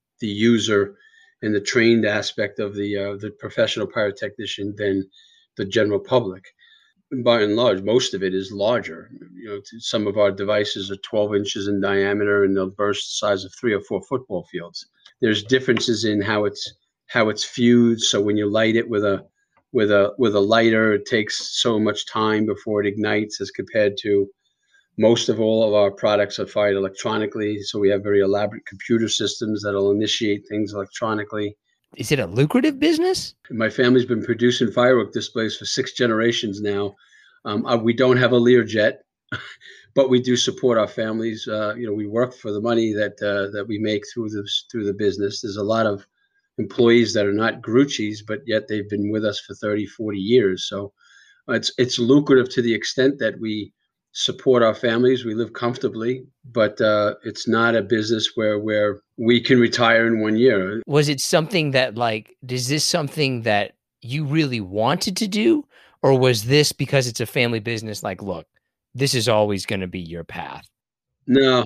user and the trained aspect of the professional pyrotechnician than the general public. By and large, most of it is larger. Some of our devices are 12 inches in diameter and they'll burst the size of 3 or 4 football fields. There's differences in how it's how it's fused. So when you light it with a lighter, it takes so much time before it ignites as compared to most of all of our products are fired electronically. So we have very elaborate computer systems that'll initiate things electronically. Is it a lucrative business? My family's been producing firework displays for 6 generations now. We don't have a Learjet, but we do support our families. We work for the money that we make through the business. There's a lot of employees that are not Grucci's, but yet they've been with us for 30, 40 years. So it's lucrative to the extent that we support our families. We live comfortably, but it's not a business where we can retire in 1 year. Was it something that is this something that you really wanted to do? Or was this because it's a family business? Like, look, this is always going to be your path. No.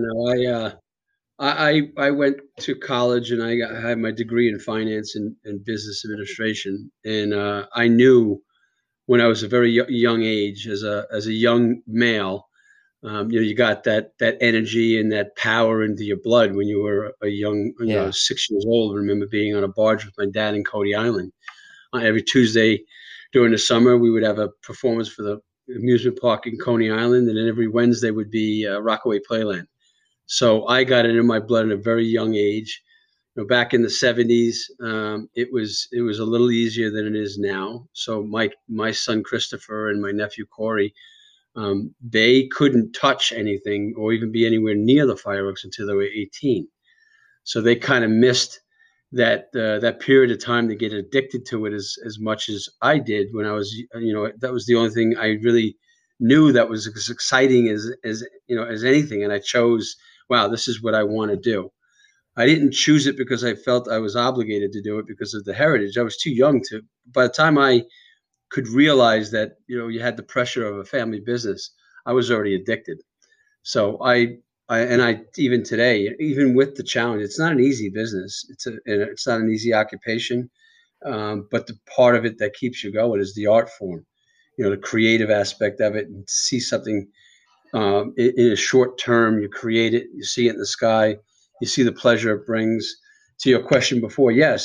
I went to college and I had my degree in finance and business administration. And I knew when I was a very young age, as a young male, you got that energy and that power into your blood when you were a young, 6 years old. I remember being on a barge with my dad in Cody Island. Every Tuesday during the summer, we would have a performance for the amusement park in Coney Island, and then every Wednesday would be Rockaway Playland. So I got it in my blood at a very young age. Back in the 70s, it was a little easier than it is now. So my son Christopher and my nephew Corey, they couldn't touch anything or even be anywhere near the fireworks until they were 18. So they kind of missed that period of time to get addicted to it as much as I did when I was, that was the only thing I really knew that was as exciting as anything. And I chose, wow, this is what I want to do. I didn't choose it because I felt I was obligated to do it because of the heritage. I was too young to. By the time I could realize that, you had the pressure of a family business, I was already addicted. So I even today, even with the challenge, it's not an easy business. It's not an easy occupation. But the part of it that keeps you going is the art form, the creative aspect of it, and see something in a short term. You create it, you see it in the sky. You see the pleasure it brings. To your question before, yes,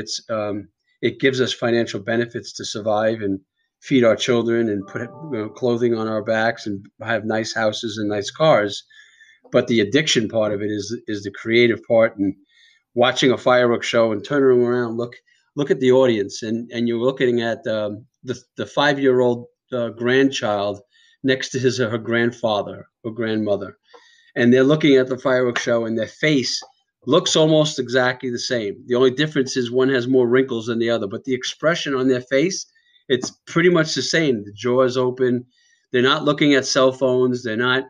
it gives us financial benefits to survive and feed our children and put clothing on our backs and have nice houses and nice cars. But the addiction part of it is the creative part, and watching a fireworks show and turning around, look at the audience, and you're looking at the 5-year-old grandchild next to his or her grandfather or grandmother. And they're looking at the fireworks show and their face looks almost exactly the same. The only difference is one has more wrinkles than the other, but the expression on their face, it's pretty much the same. The jaws open. They're not looking at cell phones. They're not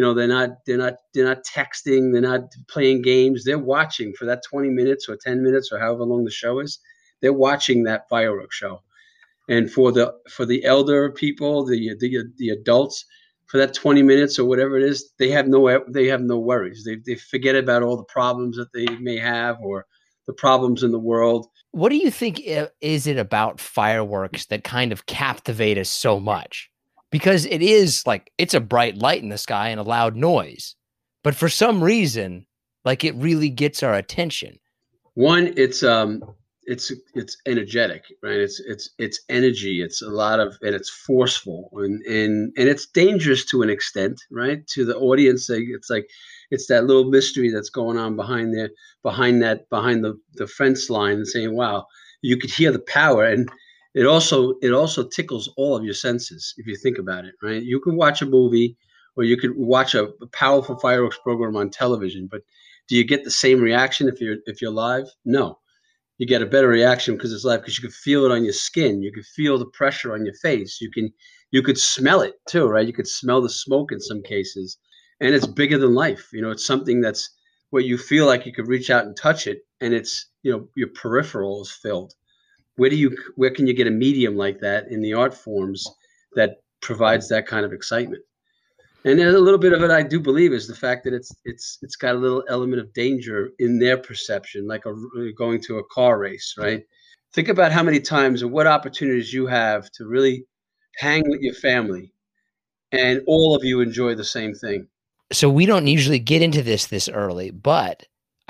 texting. They're not playing games. They're watching for that 20 minutes or 10 minutes or however long the show is. They're watching that fireworks show. And for the elder people, the adults, for that 20 minutes or whatever it is, they have no worries. They forget about all the problems that they may have or the problems in the world. What do you think is it about fireworks that kind of captivate us so much? Because it is it's a bright light in the sky and a loud noise, but for some reason, it really gets our attention. One, it's energetic, right? It's energy. It's a lot of, and it's forceful and it's dangerous to an extent, right? To the audience, it's that little mystery that's going on behind the fence line, and saying, wow, you could hear the power. And it also tickles all of your senses if you think about it, right? You can watch a movie or you could watch a powerful fireworks program on television, but do you get the same reaction if you're live? No. You get a better reaction because it's live, because you can feel it on your skin. You can feel the pressure on your face. You could smell it too, right? You could smell the smoke in some cases, and it's bigger than life. It's something that's where you feel like you could reach out and touch it, and it's, your peripheral is filled. Where can you get a medium like that in the art forms that provides that kind of excitement? And there's a little bit of it, I do believe, is the fact that it's got a little element of danger in their perception, like going to a car race, right? Think about how many times and what opportunities you have to really hang with your family, and all of you enjoy the same thing. So we don't usually get into this early, but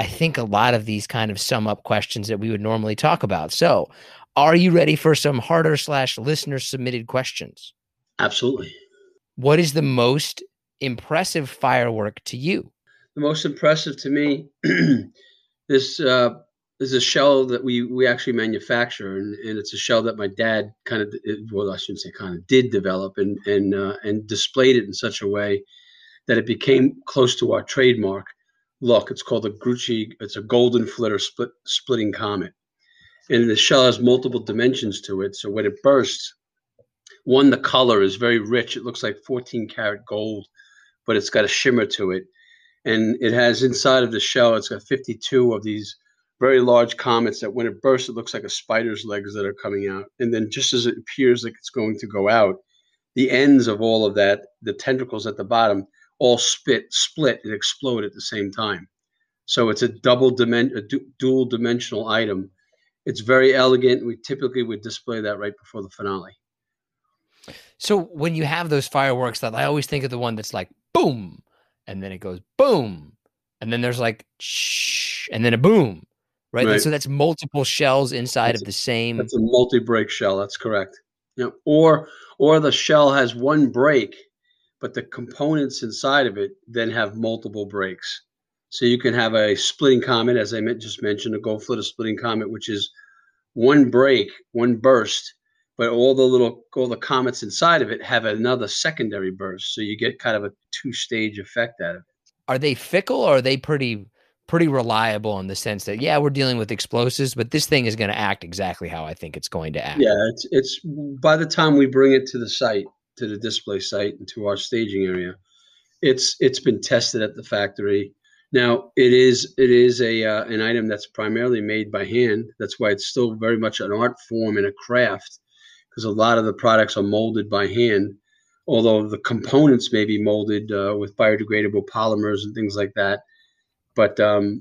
I think a lot of these kind of sum up questions that we would normally talk about. So, are you ready for some harder / listener submitted questions? Absolutely. What is the most impressive firework to you? The most impressive to me, this is a shell that we actually manufacture, and it's a shell that my dad I shouldn't say did develop and displayed it in such a way that it became close to our trademark look. It's called a Grucci. It's a golden flitter splitting comet, and the shell has multiple dimensions to it. So when it bursts, one, the color is very rich. It looks like 14 karat gold, but it's got a shimmer to it. And it has inside of the shell, it's got 52 of these very large comets that when it bursts, it looks like a spider's legs that are coming out. And then just as it appears like it's going to go out, the ends of all of that, the tentacles at the bottom, all split and explode at the same time. So it's a dual dimensional item. It's very elegant. We typically would display that right before the finale. So when you have those fireworks, that I always think of the one that's like boom, and then it goes boom, and then there's like shh, and then a boom, right? And so that's multiple shells inside of the same. That's a multi-break shell. That's correct. Or the shell has one break, but the components inside of it then have multiple breaks. So you can have a splitting comet, as I just mentioned, a gold flitter splitting comet, which is one break, one burst, but all the comets inside of it have another secondary burst. So you get kind of a two-stage effect out of it. Are they fickle, or are they pretty reliable in the sense that, yeah, we're dealing with explosives, but this thing is going to act exactly how I think it's going to act? Yeah, it's by the time we bring it to the site, to the display site, and to our staging area, it's been tested at the factory. Now it is an item that's primarily made by hand. That's why it's still very much an art form and a craft, because a lot of the products are molded by hand, although the components may be molded with biodegradable polymers and things like that. But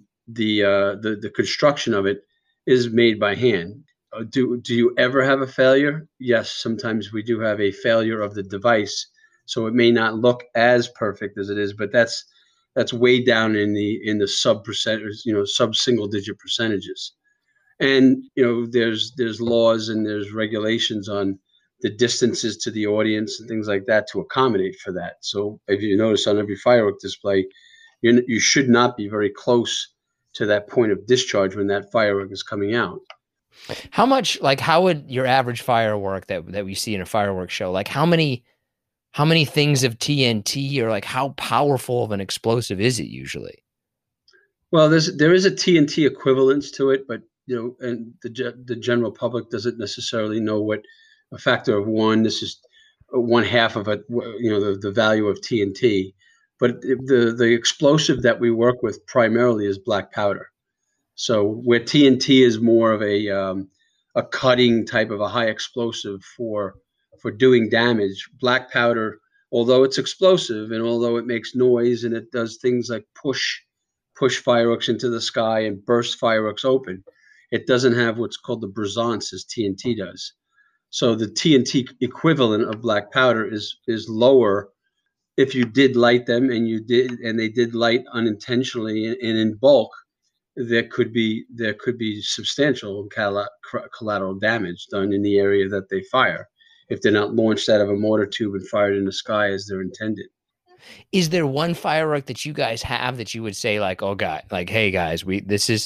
the construction of it is made by hand. Do you ever have a failure? Yes, sometimes we do have a failure of the device, so it may not look as perfect as it is. But that's way down in the sub percentage, sub single digit percentages. And there's laws and there's regulations on the distances to the audience and things like that to accommodate for that. So if you notice on every firework display, you should not be very close to that point of discharge when that firework is coming out. How much, how would your average firework that we see in a fireworks show, how many things of TNT, or how powerful of an explosive is it usually? Well, there is a TNT equivalence to it, but and the general public doesn't necessarily know what a factor of one. This is 1/2 of it, the value of TNT. But the explosive that we work with primarily is black powder. So where TNT is more of a cutting type of a high explosive for doing damage, black powder, although it's explosive and although it makes noise and it does things like push fireworks into the sky and burst fireworks open, it doesn't have what's called the brisance as TNT does. So the TNT equivalent of black powder is lower if you did light them, and they did light unintentionally and in bulk. There could be substantial collateral damage done in the area that they fire if they're not launched out of a mortar tube and fired in the sky as they're intended. Is there one firework that you guys have that you would say oh God, hey guys, this is,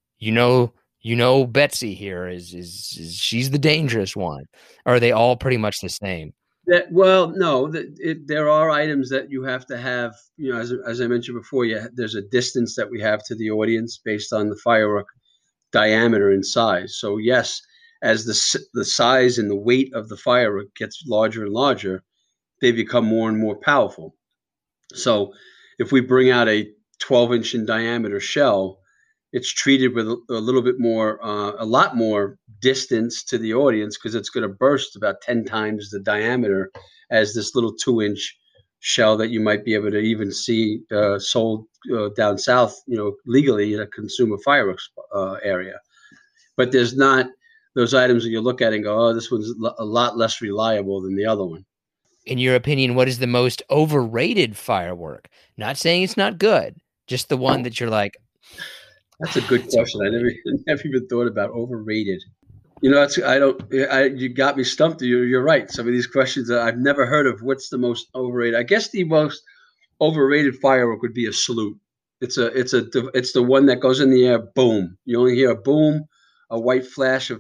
Betsy here is she's the dangerous one? Or are they all pretty much the same? No, there are items that you have to have, as I mentioned before, there's a distance that we have to the audience based on the firework diameter and size. So yes, as the size and the weight of the firework gets larger and larger, they become more and more powerful. So if we bring out a 12-inch in diameter shell, it's treated with a lot more distance to the audience, because it's going to burst about 10 times the diameter as this little 2-inch shell that you might be able to even see sold down south, legally in a consumer fireworks area. But there's not those items that you look at and go, oh, this one's a lot less reliable than the other one. In your opinion, what is the most overrated firework? Not saying it's not good, just the one that you're like, That's a good question. I never even thought about overrated. You know, you got me stumped. You're right. Some of these questions that I've never heard of. What's the most overrated? I guess the most overrated firework would be a salute. It's the one that goes in the air. Boom. You only hear a boom, a white flash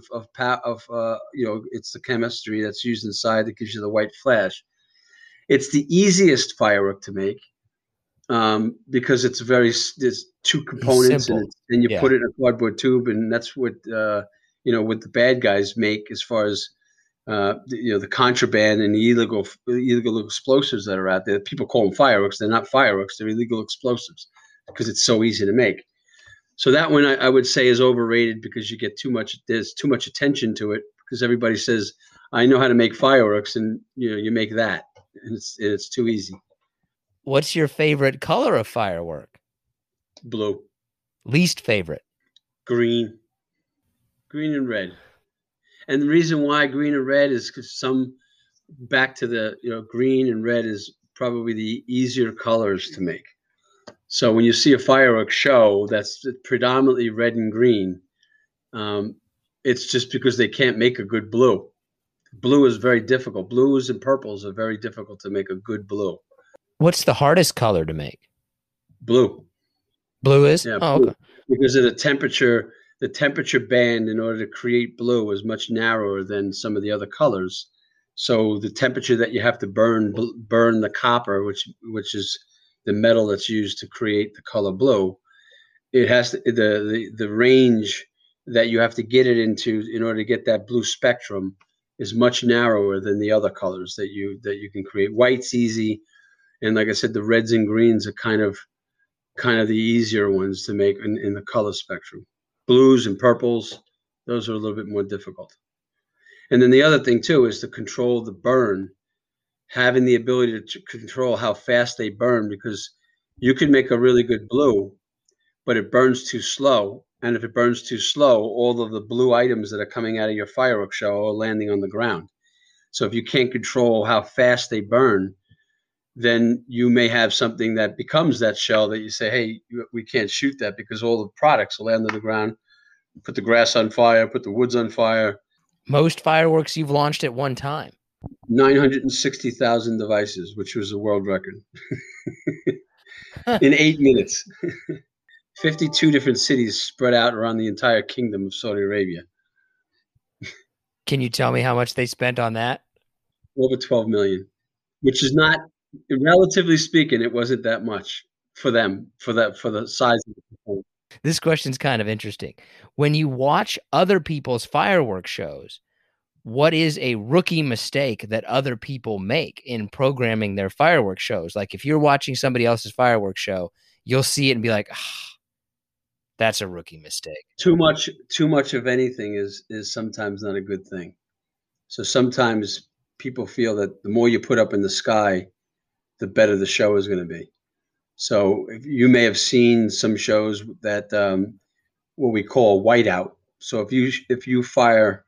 it's the chemistry that's used inside that gives you the white flash. It's the easiest firework to make because there's two components and you put it in a cardboard tube, and that's what what the bad guys make as far as the contraband and the illegal explosives that are out there. People call them fireworks. They're not fireworks. They're illegal explosives because it's so easy to make. So that one I would say is overrated because there's too much attention to it because everybody says, I know how to make fireworks, and you make that, and it's too easy. What's your favorite color of firework? Blue. Least favorite? Green and red. And the reason why green and red is because back to the, green and red is probably the easier colors to make. So when you see a fireworks show that's predominantly red and green, it's just because they can't make a good blue. Blue is very difficult. Blues and purples are very difficult to make a good blue. What's the hardest color to make? Blue. Blue is? Yeah, blue. Okay. Because of the temperature band in order to create blue is much narrower than some of the other colors. So the temperature that you have to burn the copper, which is the metal that's used to create the color blue, it has the range that you have to get it into in order to get that blue spectrum is much narrower than the other colors that you can create. White's easy, and like I said, the reds and greens are kind of the easier ones to make in the color spectrum. Blues and purples, those are a little bit more difficult. And then the other thing too is to control the burn, having the ability to control how fast they burn, because you can make a really good blue, but it burns too slow. And if it burns too slow, all of the blue items that are coming out of your fireworks show are landing on the ground. So if you can't control how fast they burn, then you may have something that becomes that shell that you say, hey, we can't shoot that because all the products will land on the ground, put the grass on fire, put the woods on fire. Most fireworks you've launched at one time? 960,000 devices, which was a world record in 8 minutes. 52 different cities spread out around the entire kingdom of Saudi Arabia. Can you tell me how much they spent on that? Over 12 million, which is not, relatively speaking, it wasn't that much for them, for the size of the performance. This question's kind of interesting. When you watch other people's fireworks shows, what is a rookie mistake that other people make in programming their fireworks shows? Like if you're watching somebody else's fireworks show, you'll see it and be like, that's a rookie mistake. Too much of anything is sometimes not a good thing. So sometimes people feel that the more you put up in the sky, the better the show is going to be. So you may have seen some shows that what we call whiteout. So if you fire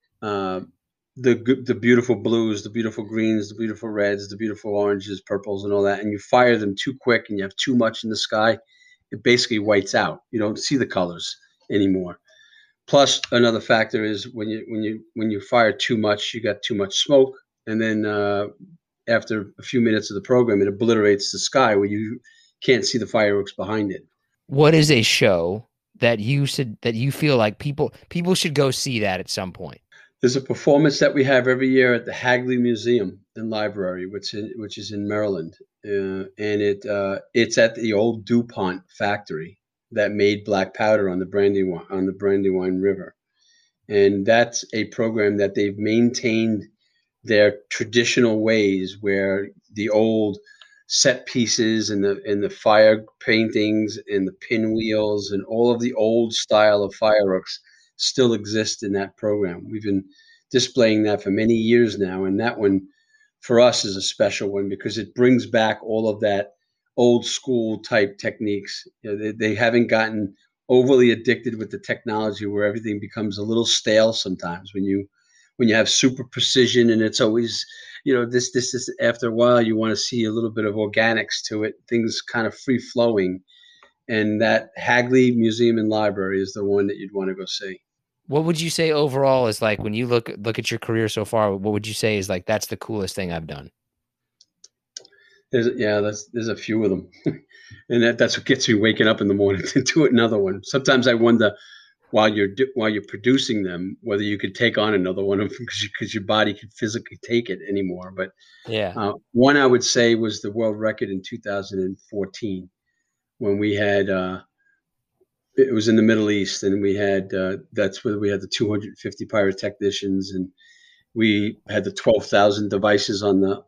the beautiful blues, the beautiful greens, the beautiful reds, the beautiful oranges, purples, and all that, and you fire them too quick and you have too much in the sky, it basically whites out. You don't see the colors anymore. Plus, another factor is when you fire too much, you got too much smoke, and then after a few minutes of the program, it obliterates the sky where you can't see the fireworks behind it. What is a show that you feel like people should go see that at some point? There's a performance that we have every year at the Hagley Museum and Library, which is in Maryland, and it's at the old DuPont factory that made black powder on the Brandywine River, and that's a program that they've maintained their traditional ways, where the old set pieces and the fire paintings and the pinwheels and all of the old style of fireworks still exist in that program. We've been displaying that for many years now, and that one for us is a special one because it brings back all of that old school type techniques. They haven't gotten overly addicted with the technology where everything becomes a little stale sometimes when you have super precision, and it's always, this after a while you want to see a little bit of organics to it, things kind of free flowing. And that Hagley Museum and Library is the one that you'd want to go see. What would you say overall is like, when you look at your career so far, what would you say is like, that's the coolest thing I've done? There's a few of them. And that's what gets me waking up in the morning to do another one. Sometimes I wonder, while you're producing them, whether you could take on another one because your body could physically take it anymore. But yeah, one I would say was the world record in 2014, when we had it was in the Middle East, and we had that's where we had the 250 pyrotechnicians, and we had the 12,000 devices on the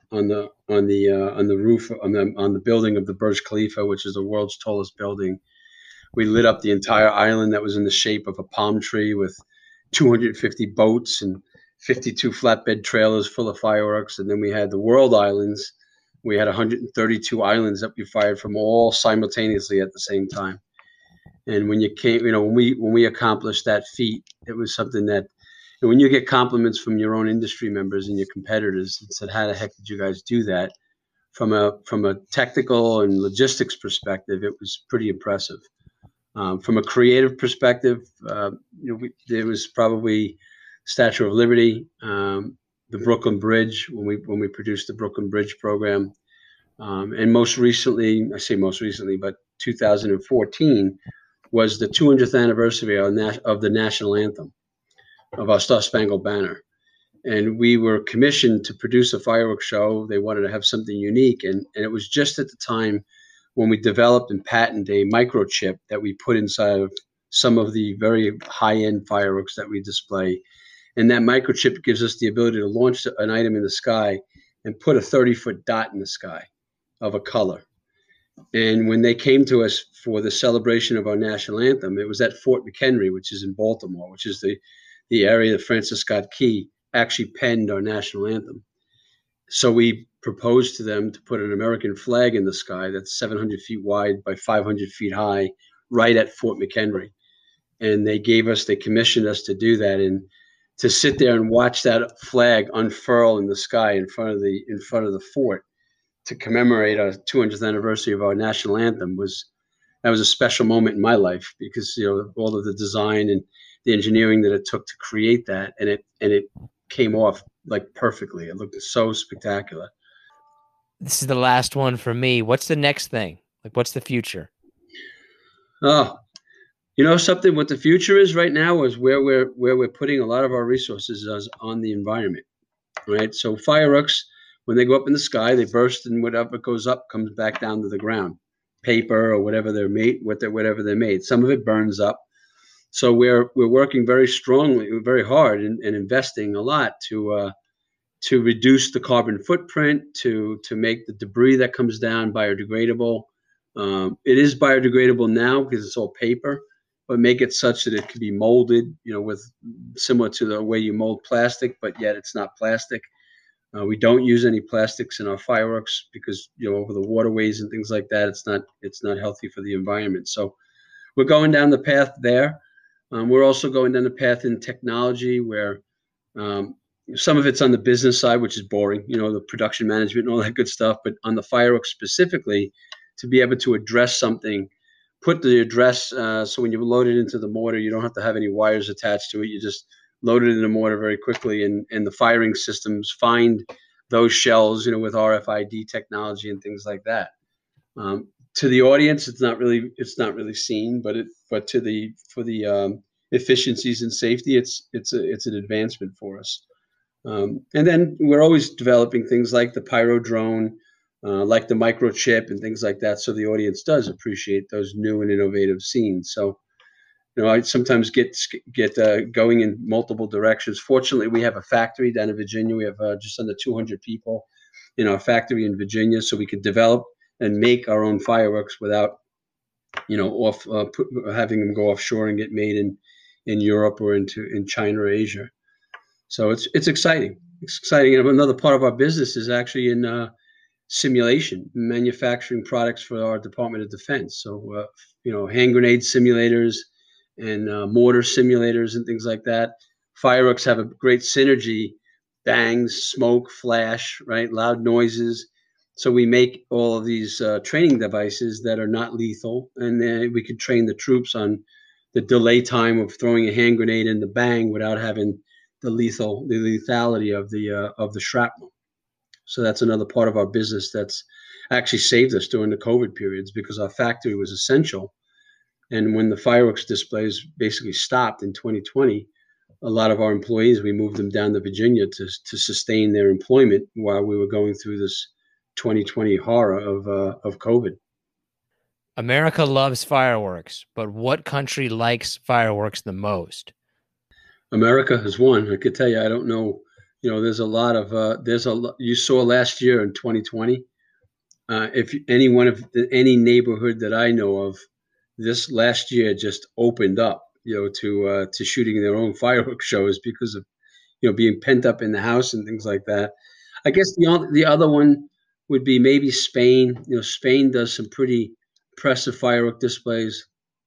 roof on the building of the Burj Khalifa, which is the world's tallest building. We lit up the entire island that was in the shape of a palm tree with 250 boats and 52 flatbed trailers full of fireworks. And then we had the world islands. We had 132 islands that we fired from all simultaneously at the same time. And when we accomplished that feat, it was something that, and when you get compliments from your own industry members and your competitors and said, how the heck did you guys do that? From a technical and logistics perspective, it was pretty impressive. From a creative perspective, there was probably Statue of Liberty, the Brooklyn Bridge, when we produced the Brooklyn Bridge program. And most recently, but 2014 was the 200th anniversary of the national anthem, of our Star Spangled Banner. And we were commissioned to produce a fireworks show. They wanted to have something unique. And it was just at the time when we developed and patented a microchip that we put inside of some of the very high-end fireworks that we display. And that microchip gives us the ability to launch an item in the sky and put a 30-foot dot in the sky of a color. And when they came to us for the celebration of our national anthem, it was at Fort McHenry, which is in Baltimore, which is the area that Francis Scott Key actually penned our national anthem. So we proposed to them to put an American flag in the sky that's 700 feet wide by 500 feet high, right at Fort McHenry. And they commissioned us to do that, and to sit there and watch that flag unfurl in the sky in front of the fort to commemorate our 200th anniversary of our national anthem was a special moment in my life, because all of the design and the engineering that it took to create that, and it came off like perfectly. It looked so spectacular. This is the last one for me. What's the next thing? Like, what's the future? Oh, something. What the future is right now is where we're putting a lot of our resources is on the environment, right? So fireworks, when they go up in the sky, they burst, and whatever goes up comes back down to the ground. Paper or whatever they're made. Some of it burns up. So we're working very strongly, very hard, and investing a lot to reduce the carbon footprint, to make the debris that comes down biodegradable. It is biodegradable now because it's all paper, but make it such that it can be molded, with similar to the way you mold plastic, but yet it's not plastic. We don't use any plastics in our fireworks because, over the waterways and things like that, it's not healthy for the environment. So we're going down the path there. We're also going down the path in technology where some of it's on the business side, which is boring, the production management and all that good stuff. But on the fireworks specifically, to be able to address something, put the address so when you load it into the mortar, you don't have to have any wires attached to it. You just load it in the mortar very quickly, and the firing systems find those shells, with RFID technology and things like that. To the audience, it's not really seen, but for the efficiencies and safety, it's an advancement for us. And then we're always developing things like the pyro drone, like the microchip and things like that, so the audience does appreciate those new and innovative scenes. So, I sometimes get going in multiple directions. Fortunately, we have a factory down in Virginia. We have just under 200 people in our factory in Virginia, so we can develop and make our own fireworks without, having them go offshore and get made in Europe or in China or Asia. So it's exciting. It's exciting. And another part of our business is actually in simulation, manufacturing products for our Department of Defense. So, hand grenade simulators and mortar simulators and things like that. Fireworks have a great synergy, bangs, smoke, flash, right? Loud noises. So we make all of these training devices that are not lethal, and then we could train the troops on the delay time of throwing a hand grenade in the bang without having the lethality of the shrapnel. So that's another part of our business that's actually saved us during the COVID periods, because our factory was essential. And when the fireworks displays basically stopped in 2020, a lot of our employees, we moved them down to Virginia to sustain their employment while we were going through this 2020 horror of COVID. America loves fireworks, but what country likes fireworks the most? America has won. I could tell you, I don't know. There's a lot of you saw last year in 2020. If any neighborhood that I know of, this last year just opened up, to shooting their own fireworks shows because of, being pent up in the house and things like that. I guess the other one would be maybe Spain. Spain does some pretty impressive firework displays.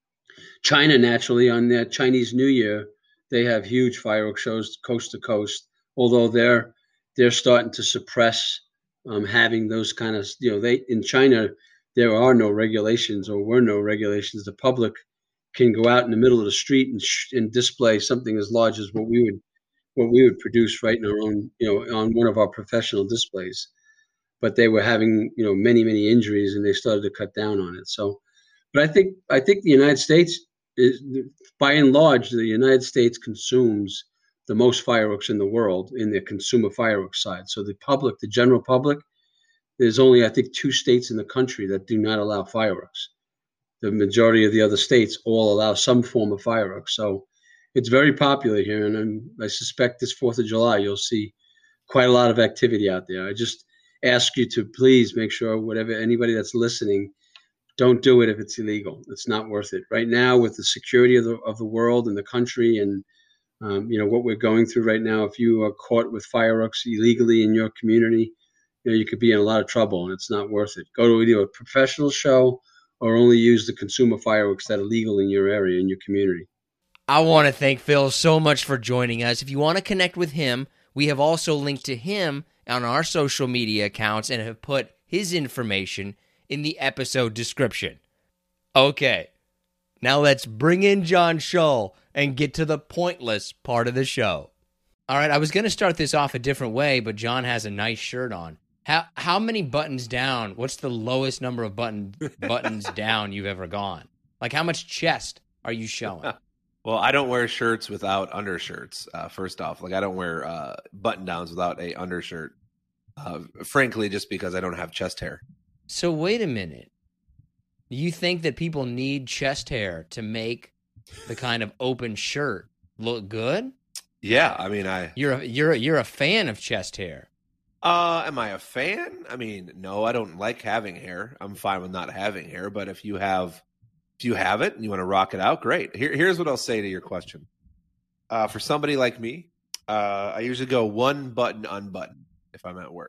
China, naturally, on their Chinese New Year, they have huge firework shows coast to coast. Although they're starting to suppress having those kind of, in China, there are no regulations, or were no regulations. The public can go out in the middle of the street and display something as large as what we would produce right in our own, on one of our professional displays. But they were having, many, many injuries, and they started to cut down on it. So, but I think the United States is, by and large, the United States consumes the most fireworks in the world in their consumer fireworks side. So the general public, there's only, I think, 2 states in the country that do not allow fireworks. The majority of the other states all allow some form of fireworks. So it's very popular here. And I suspect this 4th of July, you'll see quite a lot of activity out there. I just ask you to please make sure anybody that's listening, don't do it if it's illegal. It's not worth it. Right now, with the security of the world and the country, and what we're going through right now, if you are caught with fireworks illegally in your community, you could be in a lot of trouble, and it's not worth it. Go to either a professional show or only use the consumer fireworks that are legal in your area, in your community. I want to thank Phil so much for joining us. If you want to connect with him, we have also linked to him on our social media accounts and have put his information in the episode description. Okay, now let's bring in John Shull and get to the pointless part of the show. All right, I was going to start this off a different way, but John has a nice shirt on. How many buttons down? What's the lowest number of buttons down you've ever gone? Like, how much chest are you showing? Well, I don't wear shirts without undershirts. First off, like I don't wear button downs without a undershirt. Frankly, just because I don't have chest hair. So wait a minute. You think that people need chest hair to make the kind of open shirt look good? Yeah, I mean, you're a fan of chest hair. Am I a fan? I mean, no, I don't like having hair. I'm fine with not having hair, but if you have it and you want to rock it out, great. Here's what I'll say to your question. For somebody like me, I usually go one button unbuttoned if I'm at work.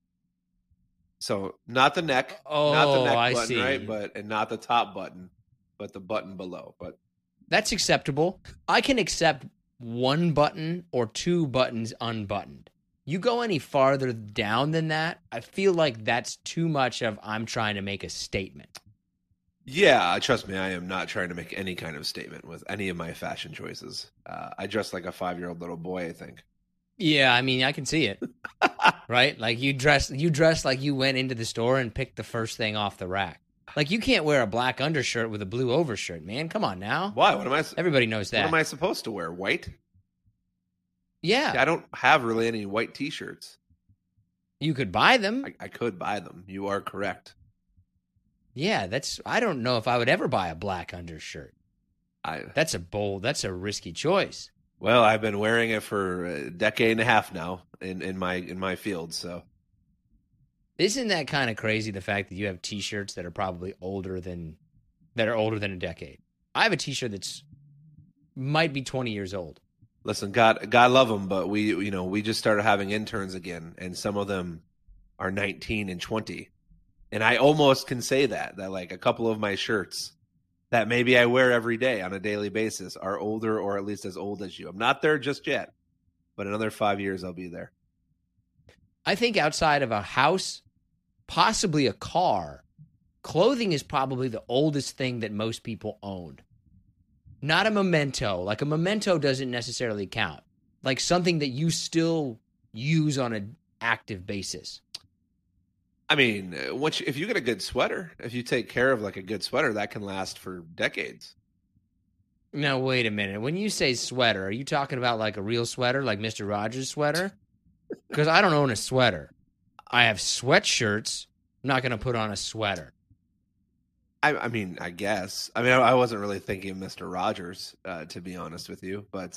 So not the neck, not the neck I button, see. right? And not the top button, but the button below. But that's acceptable. I can accept one button or 2 buttons unbuttoned. You go any farther down than that, I feel like that's too much of I'm trying to make a statement. Yeah, trust me, I am not trying to make any kind of statement with any of my fashion choices. I dress like a 5-year-old little boy, I think. Yeah, I mean, I can see it. Right? Like you dress like you went into the store and picked the first thing off the rack. Like you can't wear a black undershirt with a blue overshirt, man. Come on now. Why? What am I? Everybody knows that. What am I supposed to wear? White? Yeah. I don't have really any white T-shirts. You could buy them. I could buy them. You are correct. Yeah, I don't know if I would ever buy a black undershirt. That's a risky choice. Well, I've been wearing it for a decade and a half now in my field, so. Isn't that kind of crazy, the fact that you have T-shirts that are probably older than a decade? I have a T-shirt that's might be 20 years old. Listen, God love them, but we just started having interns again, and some of them are 19 and 20. And I almost can say that like a couple of my shirts that maybe I wear every day on a daily basis are older or at least as old as you. I'm not there just yet, but another 5 years I'll be there. I think outside of a house possibly a car. Clothing is probably the oldest thing that most people owned. Not a memento. Like a memento doesn't necessarily count. Like something that you still use on an active basis. I mean, if you get a good sweater, if you take care of like a good sweater, that can last for decades. Now, wait a minute. When you say sweater, are you talking about like a real sweater, like Mr. Rogers' sweater? Because I don't own a sweater. I have sweatshirts. I'm not going to put on a sweater. I mean, I guess. I mean, I wasn't really thinking of Mr. Rogers, to be honest with you. But,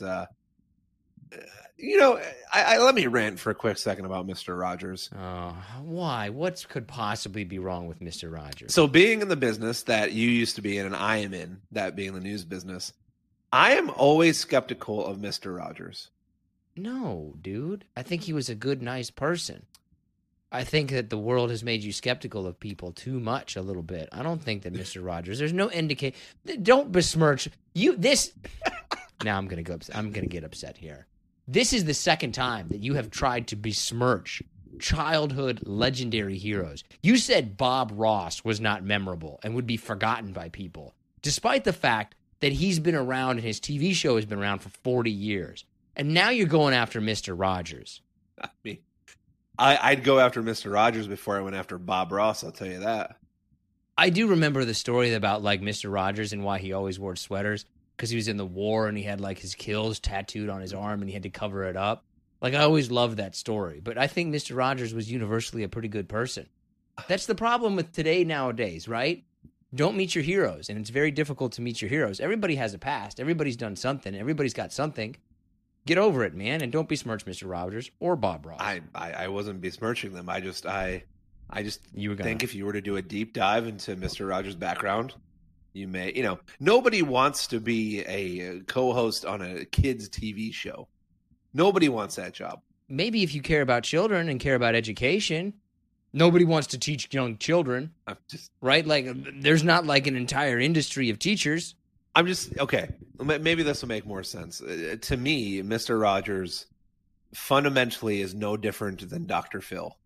let me rant for a quick second about Mr. Rogers. Oh, why? What could possibly be wrong with Mr. Rogers? So being in the business that you used to be in and I am in, that being the news business, I am always skeptical of Mr. Rogers. No, dude. I think he was a good, nice person. I think that the world has made you skeptical of people too much, a little bit. I don't think that Mr. Rogers, there's no indication. Don't besmirch you. Now I'm going to go upset. I'm going to get upset here. This is the second time that you have tried to besmirch childhood legendary heroes. You said Bob Ross was not memorable and would be forgotten by people, despite the fact that he's been around and his TV show has been around for 40 years. And now you're going after Mr. Rogers. I mean, I'd go after Mr. Rogers before I went after Bob Ross, I'll tell you that. I do remember the story about like Mr. Rogers and why he always wore sweaters, because he was in the war and he had like his kills tattooed on his arm and he had to cover it up. Like I always loved that story. But I think Mr. Rogers was universally a pretty good person. That's the problem with today nowadays, right? Don't meet your heroes. And it's very difficult to meet your heroes. Everybody has a past. Everybody's done something. Everybody's got something. Get over it, man, and don't besmirch Mr. Rogers or Bob Ross. I wasn't besmirching them. I just you were think if you were to do a deep dive into Mr. Rogers' background, you may, nobody wants to be a co-host on a kids' TV show. Nobody wants that job. Maybe if you care about children and care about education, nobody wants to teach young children, right? Like, there's not like an entire industry of teachers. Okay. Maybe this will make more sense. To me, Mr. Rogers fundamentally is no different than Dr. Phil,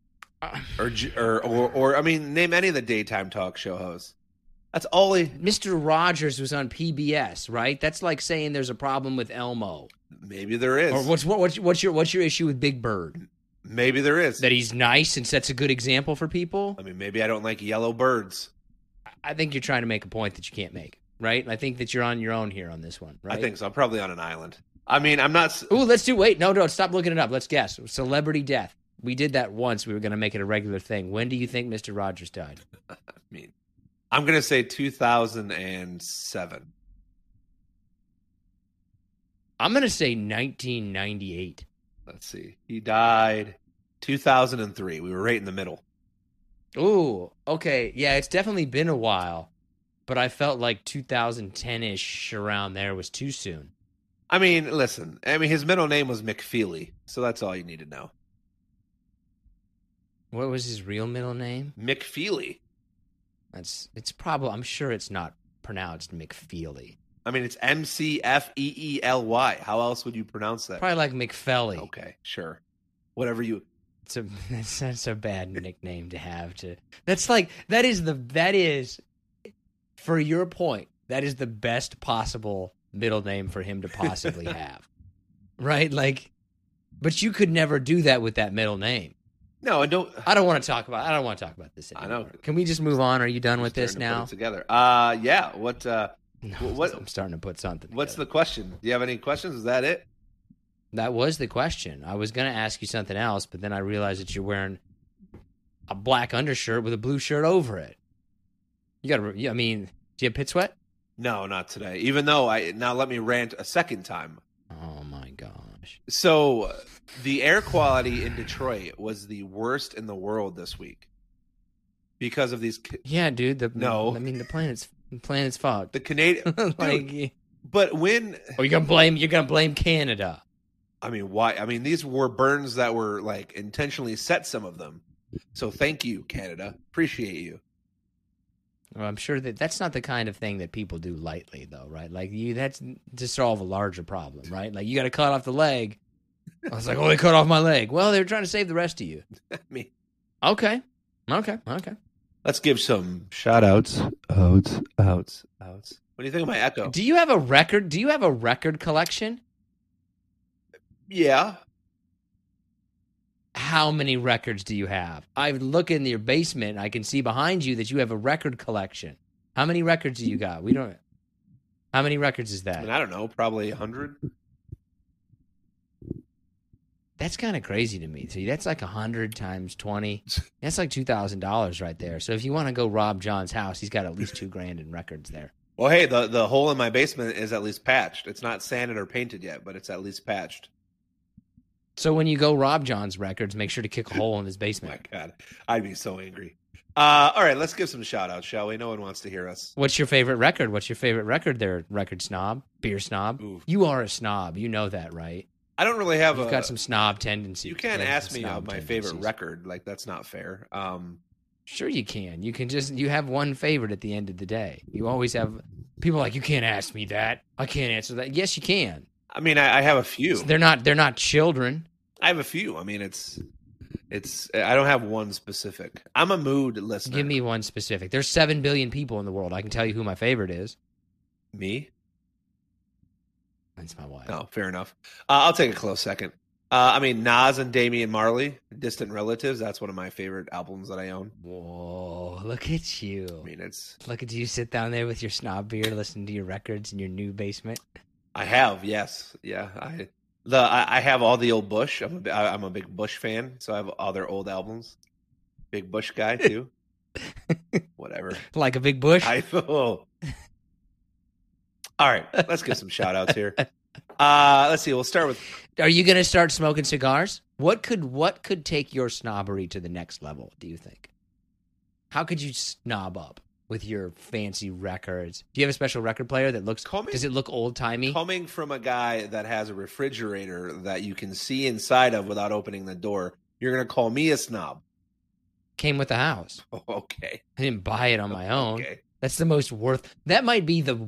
or I mean, name any of the daytime talk show hosts. That's all Mr. Rogers was on PBS, right? That's like saying there's a problem with Elmo. Maybe there is. Or what's your issue with Big Bird? Maybe there is. That he's nice and sets a good example for people. I mean, maybe I don't like yellow birds. I think you're trying to make a point that you can't make. Right? I think that you're on your own here on this one, right? I think so. I'm probably on an island. I mean, I'm not... Ooh, no, stop looking it up. Let's guess. Celebrity death. We did that once. We were going to make it a regular thing. When do you think Mr. Rogers died? I mean, I'm going to say 2007. I'm going to say 1998. Let's see. He died 2003. We were right in the middle. Ooh, okay. Yeah, it's definitely been a while. But I felt like 2010-ish around there was too soon. I mean, listen. I mean, his middle name was McFeely, so that's all you need to know. What was his real middle name? McFeely. It's probably. I'm sure it's not pronounced McFeely. I mean, it's McFeely. How else would you pronounce that? Probably like McFelly. Okay, sure. Whatever you. That's a bad nickname to have. That is. For your point, that is the best possible middle name for him to possibly have, right? Like, but you could never do that with that middle name. No, I don't want to talk about this anymore. I know. Can we just move on? Are you done with this now? Put it together. Yeah. What? I'm starting to put something. What's together. the question? Do you have any questions? Is that it? That was the question. I was going to ask you something else, but then I realized that you're wearing a black undershirt with a blue shirt over it. Do you have pit sweat? No, not today. Even though now let me rant a second time. Oh my gosh. So the air quality in Detroit was the worst in the world this week because of these. Yeah, dude. The planet's fogged. The Canadian, like, but when you're gonna blame Canada. I mean, why? I mean, these were burns that were like intentionally set. Some of them. So thank you, Canada. Appreciate you. Well, I'm sure that's not the kind of thing that people do lightly, though, right? Like that's to solve a larger problem, right? Like you got to cut off the leg. I was like, oh, they cut off my leg. Well, they were trying to save the rest of you. Me. Okay. Okay. Let's give some shout outs. Outs. What do you think of my echo? Do you have a record? Do you have a record collection? Yeah. How many records do you have? I look in your basement. I can see behind you that you have a record collection. How many records do you got? We don't. How many records is I that? mean, I don't know, probably 100. That's kind of crazy to me. See, that's like 100 times 20. That's like $2,000 right there. So if you want to go rob John's house, he's got at least $2,000 in records there. Well, hey, the hole in my basement is at least patched. It's not sanded or painted yet, but it's at least patched. So when you go rob John's records, make sure to kick a hole in his My basement. God, I'd be so angry. All right, let's give some shout outs, shall we? No one wants to hear us. What's your favorite record? What's your favorite record there, record snob? Beer snob? Ooh. You are a snob. You know that, right? I don't really have You've got some snob tendencies. You can't You have ask some me snob my favorite tendencies. record. Like, that's not fair. Sure you can. You can just, you have one favorite at the end of the day. You always have, people are like, you can't ask me that. I can't answer that. Yes, you can. I mean, I have a few. They're not children. I have a few. I mean, it's. I don't have one specific. I'm a mood listener. Give me one specific. There's 7 billion people in the world. I can tell you who my favorite is. Me? That's my wife. No, fair enough. I'll take a close second. I mean, Nas and Damian Marley, Distant Relatives. That's one of my favorite albums that I own. Whoa, look at you. I mean, it's. Look at you sit down there with your snob beer, listening to your records in your new basement. I have, yes, yeah. I have all the old Bush. I'm a big Bush fan, so I have all their old albums. Big Bush guy too. Whatever. Like a big bush? All right, let's give some shout outs here. Let's see. We'll start with. Are you going to start smoking cigars? What could take your snobbery to the next level, do you think? How could you snob up with your fancy records? Do you have a special record player that looks, does it look old-timey? Coming from a guy that has a refrigerator that you can see inside of without opening the door, you're going to call me a snob. Came with the house. Oh, okay. I didn't buy it on my own. Okay. That's the most that might be the,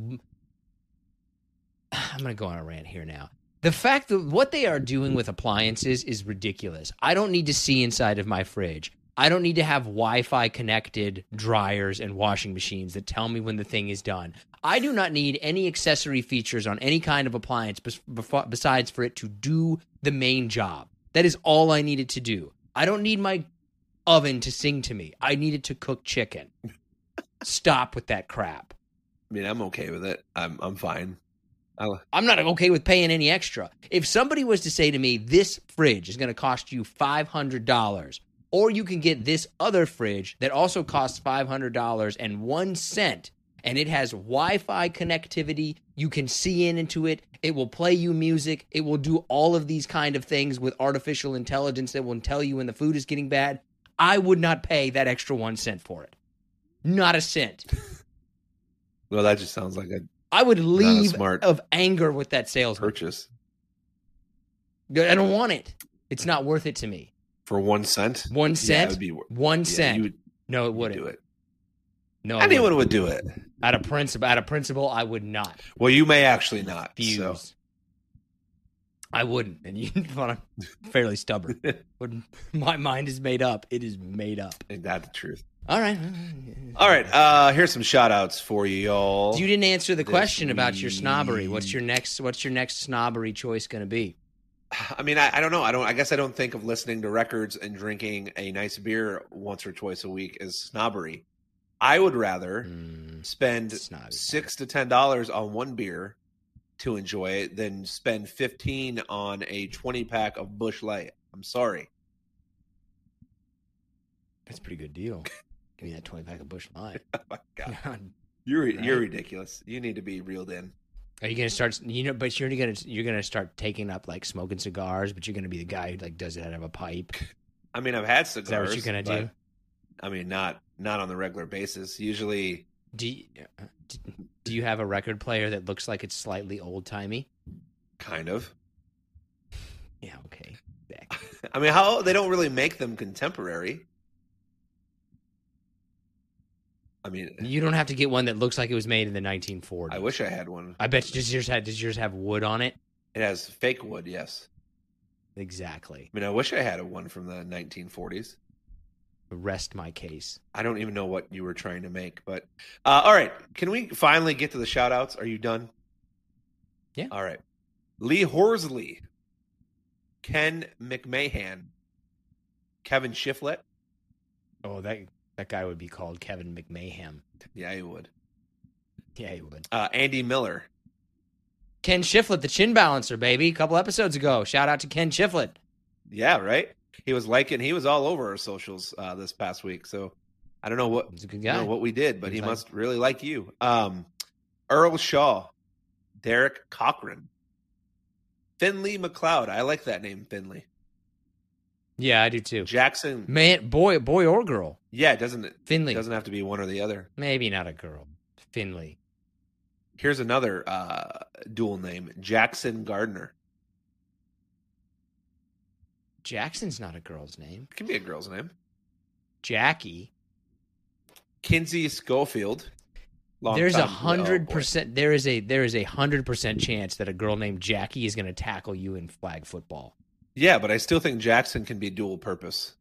I'm going to go on a rant here now. The fact that what they are doing with appliances is ridiculous. I don't need to see inside of my fridge. I don't need to have Wi-Fi connected dryers and washing machines that tell me when the thing is done. I do not need any accessory features on any kind of appliance besides for it to do the main job. That is all I need it to do. I don't need my oven to sing to me. I need it to cook chicken. Stop with that crap. I mean, I'm okay with it. I'm fine. I'm not okay with paying any extra. If somebody was to say to me, this fridge is going to cost you $500, or you can get this other fridge that also costs $500 and 1 cent, and it has Wi-Fi connectivity, you can see into it, it will play you music, it will do all of these kind of things with artificial intelligence that will tell you when the food is getting bad, I would not pay that extra 1 cent for it. Not a cent. Well, that just sounds like I would leave smart of anger with that salesman. purchase. I don't want it. It's not worth it to me. For 1 cent? 1 Yeah, cent? it would be 1 cent. No, it you'd wouldn't. do it. No, it Anyone wouldn't. would do it. Out of principle, I would not. Well, you may actually not. Fuse. So. I wouldn't. And you I'm fairly stubborn. When my mind is made up, it is made up. Ain't that the truth? All right. All right. Here's some shout outs for you all. You didn't answer the This question about your snobbery. What's week. your next snobbery choice going to be? I mean, I don't know. I guess I don't think of listening to records and drinking a nice beer once or twice a week as snobbery. I would rather spend snobby. $6 to $10 on one beer to enjoy it than spend $15 on a 20-pack of Busch Light. I'm sorry. That's a pretty good deal. Give me that 20-pack of Busch Light. Oh my God. You're Right. ridiculous. You need to be reeled in. Are you gonna start? But you're gonna start taking up like smoking cigars. But you're gonna be the guy who like does it out of a pipe. I mean, I've had Is that cigars. what you're gonna but, do? I mean, not on the regular basis. Usually, Do you have a record player that looks like it's slightly old timey? kind of. Yeah. Okay. Exactly. I mean, they don't really make them contemporary. I mean, You don't have to get one that looks like it was made in the 1940s. I wish I had one. I bet does yours have wood on it? It has fake wood, yes. Exactly. I mean, I wish I had one from the 1940s. rest my case. I don't even know what you were trying to make, but all right. Can we finally get to the shout outs? Are you done? Yeah. All right. Lee Horsley, Ken McMahon, Kevin Shiflett. Oh, that guy would be called Kevin McMahon. Yeah, he would. Yeah, he would. Andy Miller. Ken Shiflett, the chin balancer, baby. A couple episodes ago. Shout out to Ken Shiflett. Yeah, right? He was all over our socials this past week. So I don't know He's a good guy. what we did, but he He's must really like you. Earl Shaw, Derek Cochran, Finley McLeod. I like that name, Finley. Yeah, I do too. Jackson. Man, boy or girl. Yeah, it doesn't Finley. doesn't have to be one or the other. Maybe not a girl. Finley. Here's another dual name, Jackson Gardner. Jackson's not a girl's name. It can be a girl's name. Jackie. Kinsey Schofield. There's Long-time- 100%. There is a 100% chance that a girl named Jackie is going to tackle you in flag football. Yeah, but I still think Jackson can be dual purpose.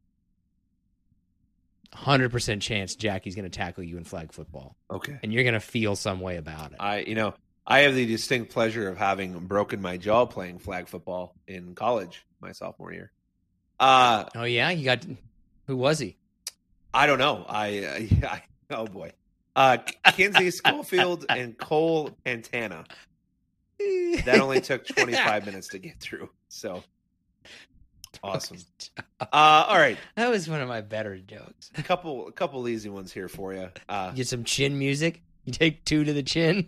100% chance Jackie's going to tackle you in flag football, Okay. and you're going to feel some way about it. I have the distinct pleasure of having broken my jaw playing flag football in college my sophomore year. Oh yeah, you got. Who was he? I don't know. Oh boy. Kinsey Schofield and Cole Pantana. That only took 25 minutes to get through. So awesome. All right. That was one of my better jokes. A couple easy ones here for you. Get some chin music. You take 2 to the chin.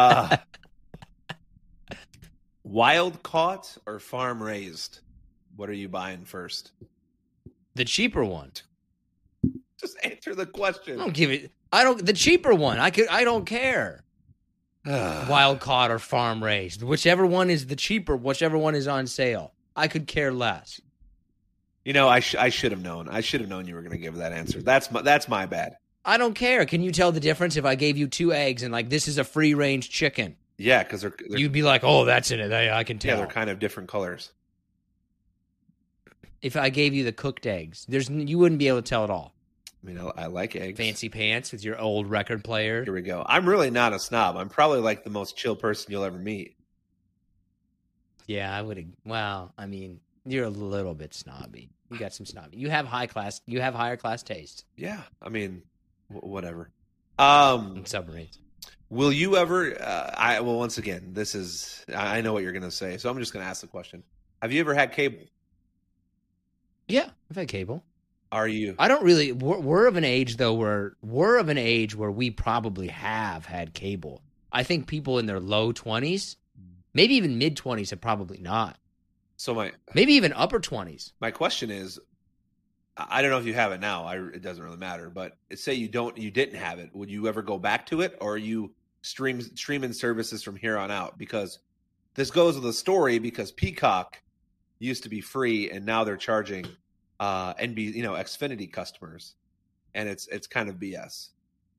Wild caught or farm raised? What are you buying first? The cheaper one. Just answer the question. Don't give it. The cheaper one. I don't care. Wild caught or farm raised, whichever one is the cheaper, whichever one is on sale. I could care less. I should have known. I should have known you were going to give that answer. That's my bad. I don't care. Can you tell the difference if I gave you 2 eggs and this is a free range chicken? Yeah, because they're You'd be like, oh, that's in it. I can tell. yeah, they're kind of different colors. If I gave you the cooked eggs, you wouldn't be able to tell at all. I mean, I like eggs. Fancy pants with your old record player. Here we go. I'm really not a snob. I'm probably like the most chill person you'll ever meet. Yeah, I would. Well, I mean, you're a little bit snobby. You got some snobby. You have higher class taste. Yeah, I mean, whatever. In submarines. Will you ever? Once again, I know what you're going to say, so I'm just going to ask the question. Have you ever had cable? Yeah, I've had cable. Are you? I don't really. We're of an age though where we probably have had cable. I think people in their low 20s, maybe even mid 20s, have probably not. So maybe even upper 20s. My question is, I don't know if you have it now. It doesn't really matter. But say you didn't have it. Would you ever go back to it, or are you streaming services from here on out? Because this goes with the story. Because Peacock used to be free, and now they're charging Xfinity customers, and it's kind of BS.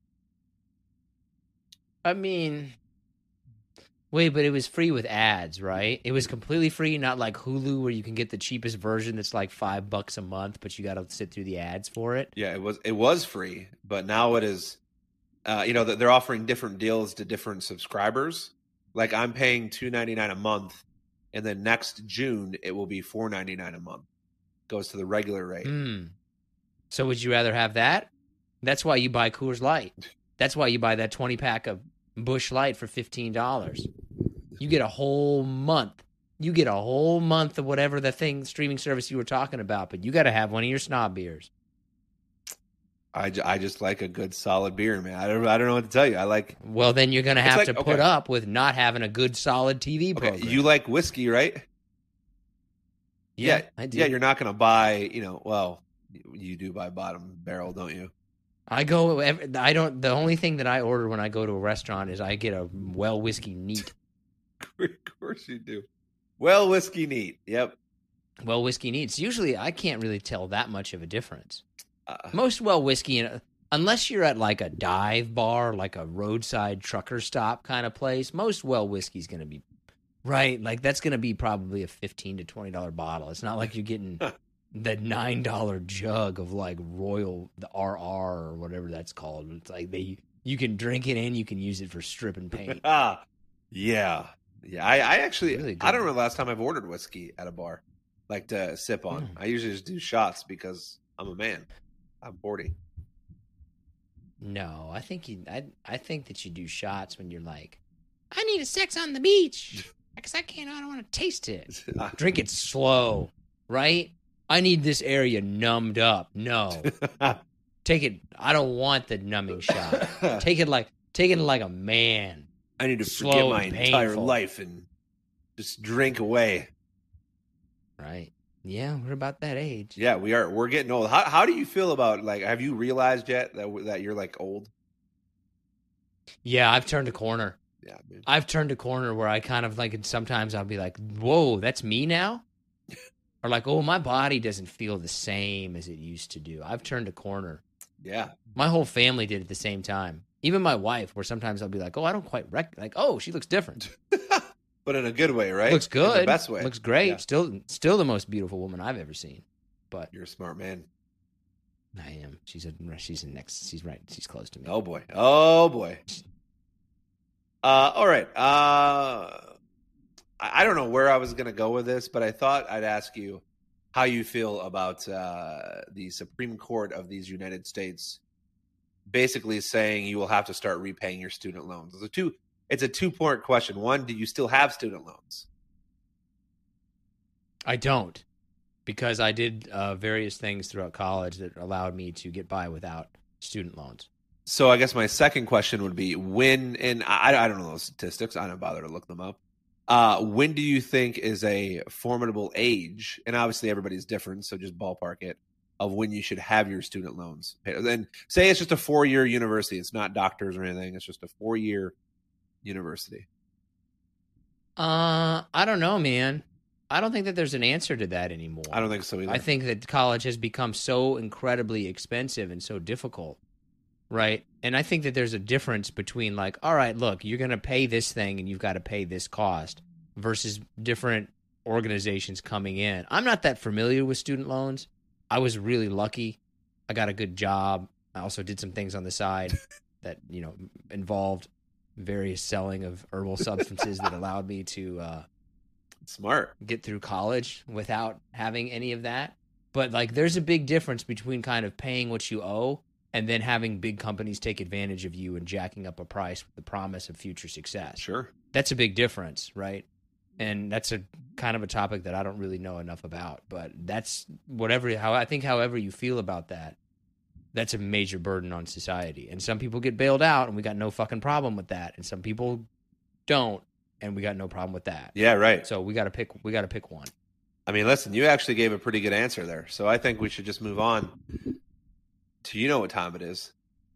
I mean, wait, but it was free with ads, right? It was completely free, not like Hulu where you can get the cheapest version that's like $5 a month, but you got to sit through the ads for it. Yeah, it was free, but now it is. They're offering different deals to different subscribers. Like I'm paying $2.99 a month, and then next June it will be $4.99 a month. Goes to the regular rate. So would you rather have that? That's why you buy Coors Light. That's why you buy that 20-pack of Busch Light for $15. You get a whole month. You get a whole month of whatever the streaming service you were talking about, but you got to have one of your snob beers. I just like a good solid beer, man. I don't know what to tell you. I like. Well, then you're going to have to put up with not having a good solid TV program. You like whiskey, right? Yeah, I do. Yeah, you're not going to buy, you do buy Bottom Barrel, don't you? I don't. The only thing that I order when I go to a restaurant is I get a well whiskey neat. Of course you do. Well whiskey neat. Yep. Well whiskey neats. Usually I can't really tell that much of a difference. Most well whiskey, unless you're at like a dive bar, like a roadside trucker stop kind of place, most well whiskey's going to be right. Like that's going to be probably a $15 to $20 bottle. It's not like you're getting the $9 jug of like Royal, the RR or whatever that's called. It's like you can drink it and you can use it for stripping paint. Yeah. I actually, Really good. I don't remember the last time I've ordered whiskey at a bar, like to sip on. I usually just do shots because I'm a man. I'm 40. No, I think I think that you do shots when you're like, I need a sex on the beach because I don't want to taste it. Drink it slow, right? I need this area numbed up. No, take it. I don't want the numbing shot. Take it like a man. I need to Slow forget my and entire painful. life and just drink away. Right? Yeah, we're about that age. Yeah, we are. We're getting old. How do you feel about, like, have you realized yet that you're like old? Yeah, I've turned a corner. Yeah, dude. I've turned a corner where I kind of like, and sometimes I'll be like, whoa, that's me now? Or like, oh, my body doesn't feel the same as it used to do. I've turned a corner. Yeah. My whole family did at the same time. Even my wife, where sometimes I'll be like, oh, I don't quite like, oh, she looks different. But in a good way, right? Looks good. In the best way. Looks great. Yeah. Still the most beautiful woman I've ever seen. But You're a smart man. I am. She's right. She's close to me. Oh boy. All right. I don't know where I was going to go with this, but I thought I'd ask you how you feel about the Supreme Court of these United States basically saying you will have to start repaying your student loans. It's a two-part question. One, do you still have student loans? I don't, because I did various things throughout college that allowed me to get by without student loans. So I guess my second question would be when, and I don't know those statistics. I don't bother to look them up. When do you think is a formidable age? And obviously everybody's different, so just ballpark it, of when you should have your student loans paid. And say it's just a 4-year university. It's not doctors or anything. It's just a 4-year university. I don't know, man. I don't think that there's an answer to that anymore. I don't think so either. I think that college has become so incredibly expensive and so difficult, right? And I think that there's a difference between like, all right, look, you're going to pay this thing and you've got to pay this cost versus different organizations coming in. I'm not that familiar with student loans. I was really lucky. I got a good job. I also did some things on the side that, involved various selling of herbal substances that allowed me to Smart. get through college without having any of that. But like, there's a big difference between kind of paying what you owe and then having big companies take advantage of you and jacking up a price with the promise of future success. Sure. That's a big difference, right? And that's a kind of a topic that I don't really know enough about. But that's however you feel about that, that's a major burden on society. And some people get bailed out, and we got no fucking problem with that. And some people don't, and we got no problem with that. Yeah, right. So we got to pick one. I mean, listen, you actually gave a pretty good answer there. So I think we should just move on to, you know what time it is.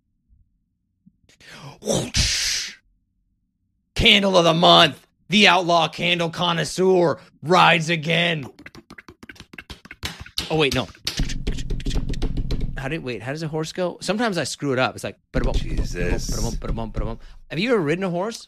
Candle of the month. The outlaw candle connoisseur rides again. Oh, wait, no. How does a horse go? Sometimes I screw it up. It's like, Jesus. Have you ever ridden a horse?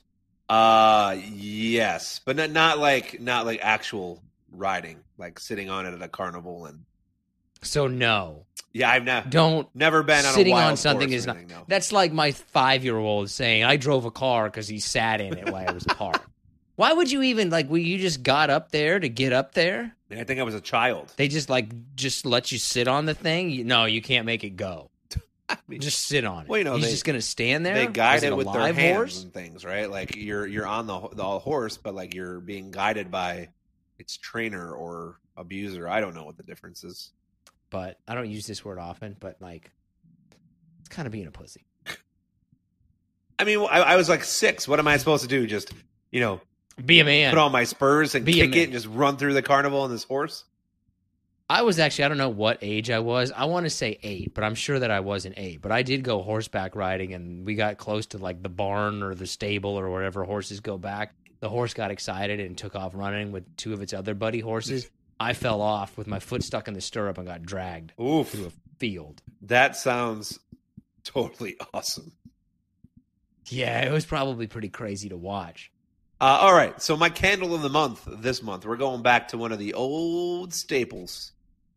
Yes, but not like actual riding, like sitting on it at a carnival and. So no. Yeah, I've never been on sitting a wild on something horse is or not. anything, no. That's like my 5-year-old saying I drove a car because he sat in it while I was parked. Why would you even you just got up there to get up there? I think I was a child. They just let you sit on the thing. No, you can't make it go. I mean, Just sit on it. Well, He's just gonna stand there. They guide Is it a with their live hands horse? and things, right? Like you're on the horse, but like you're being guided by its trainer or abuser. I don't know what the difference is. But I don't use this word often. But it's kind of being a pussy. I mean, I was like 6. What am I supposed to do? Just Be a man. put on my spurs and Be a kick man. it and just run through the carnival on this horse? I was actually, I don't know what age I was. I want to say 8, but I'm sure that I wasn't 8. But I did go horseback riding, and we got close to the barn or the stable or wherever horses go back. The horse got excited and took off running with 2 of its other buddy horses. I fell off with my foot stuck in the stirrup and got dragged Oof. through a field. That sounds totally awesome. Yeah, it was probably pretty crazy to watch. All right, so my candle of the month this month, we're going back to one of the old staples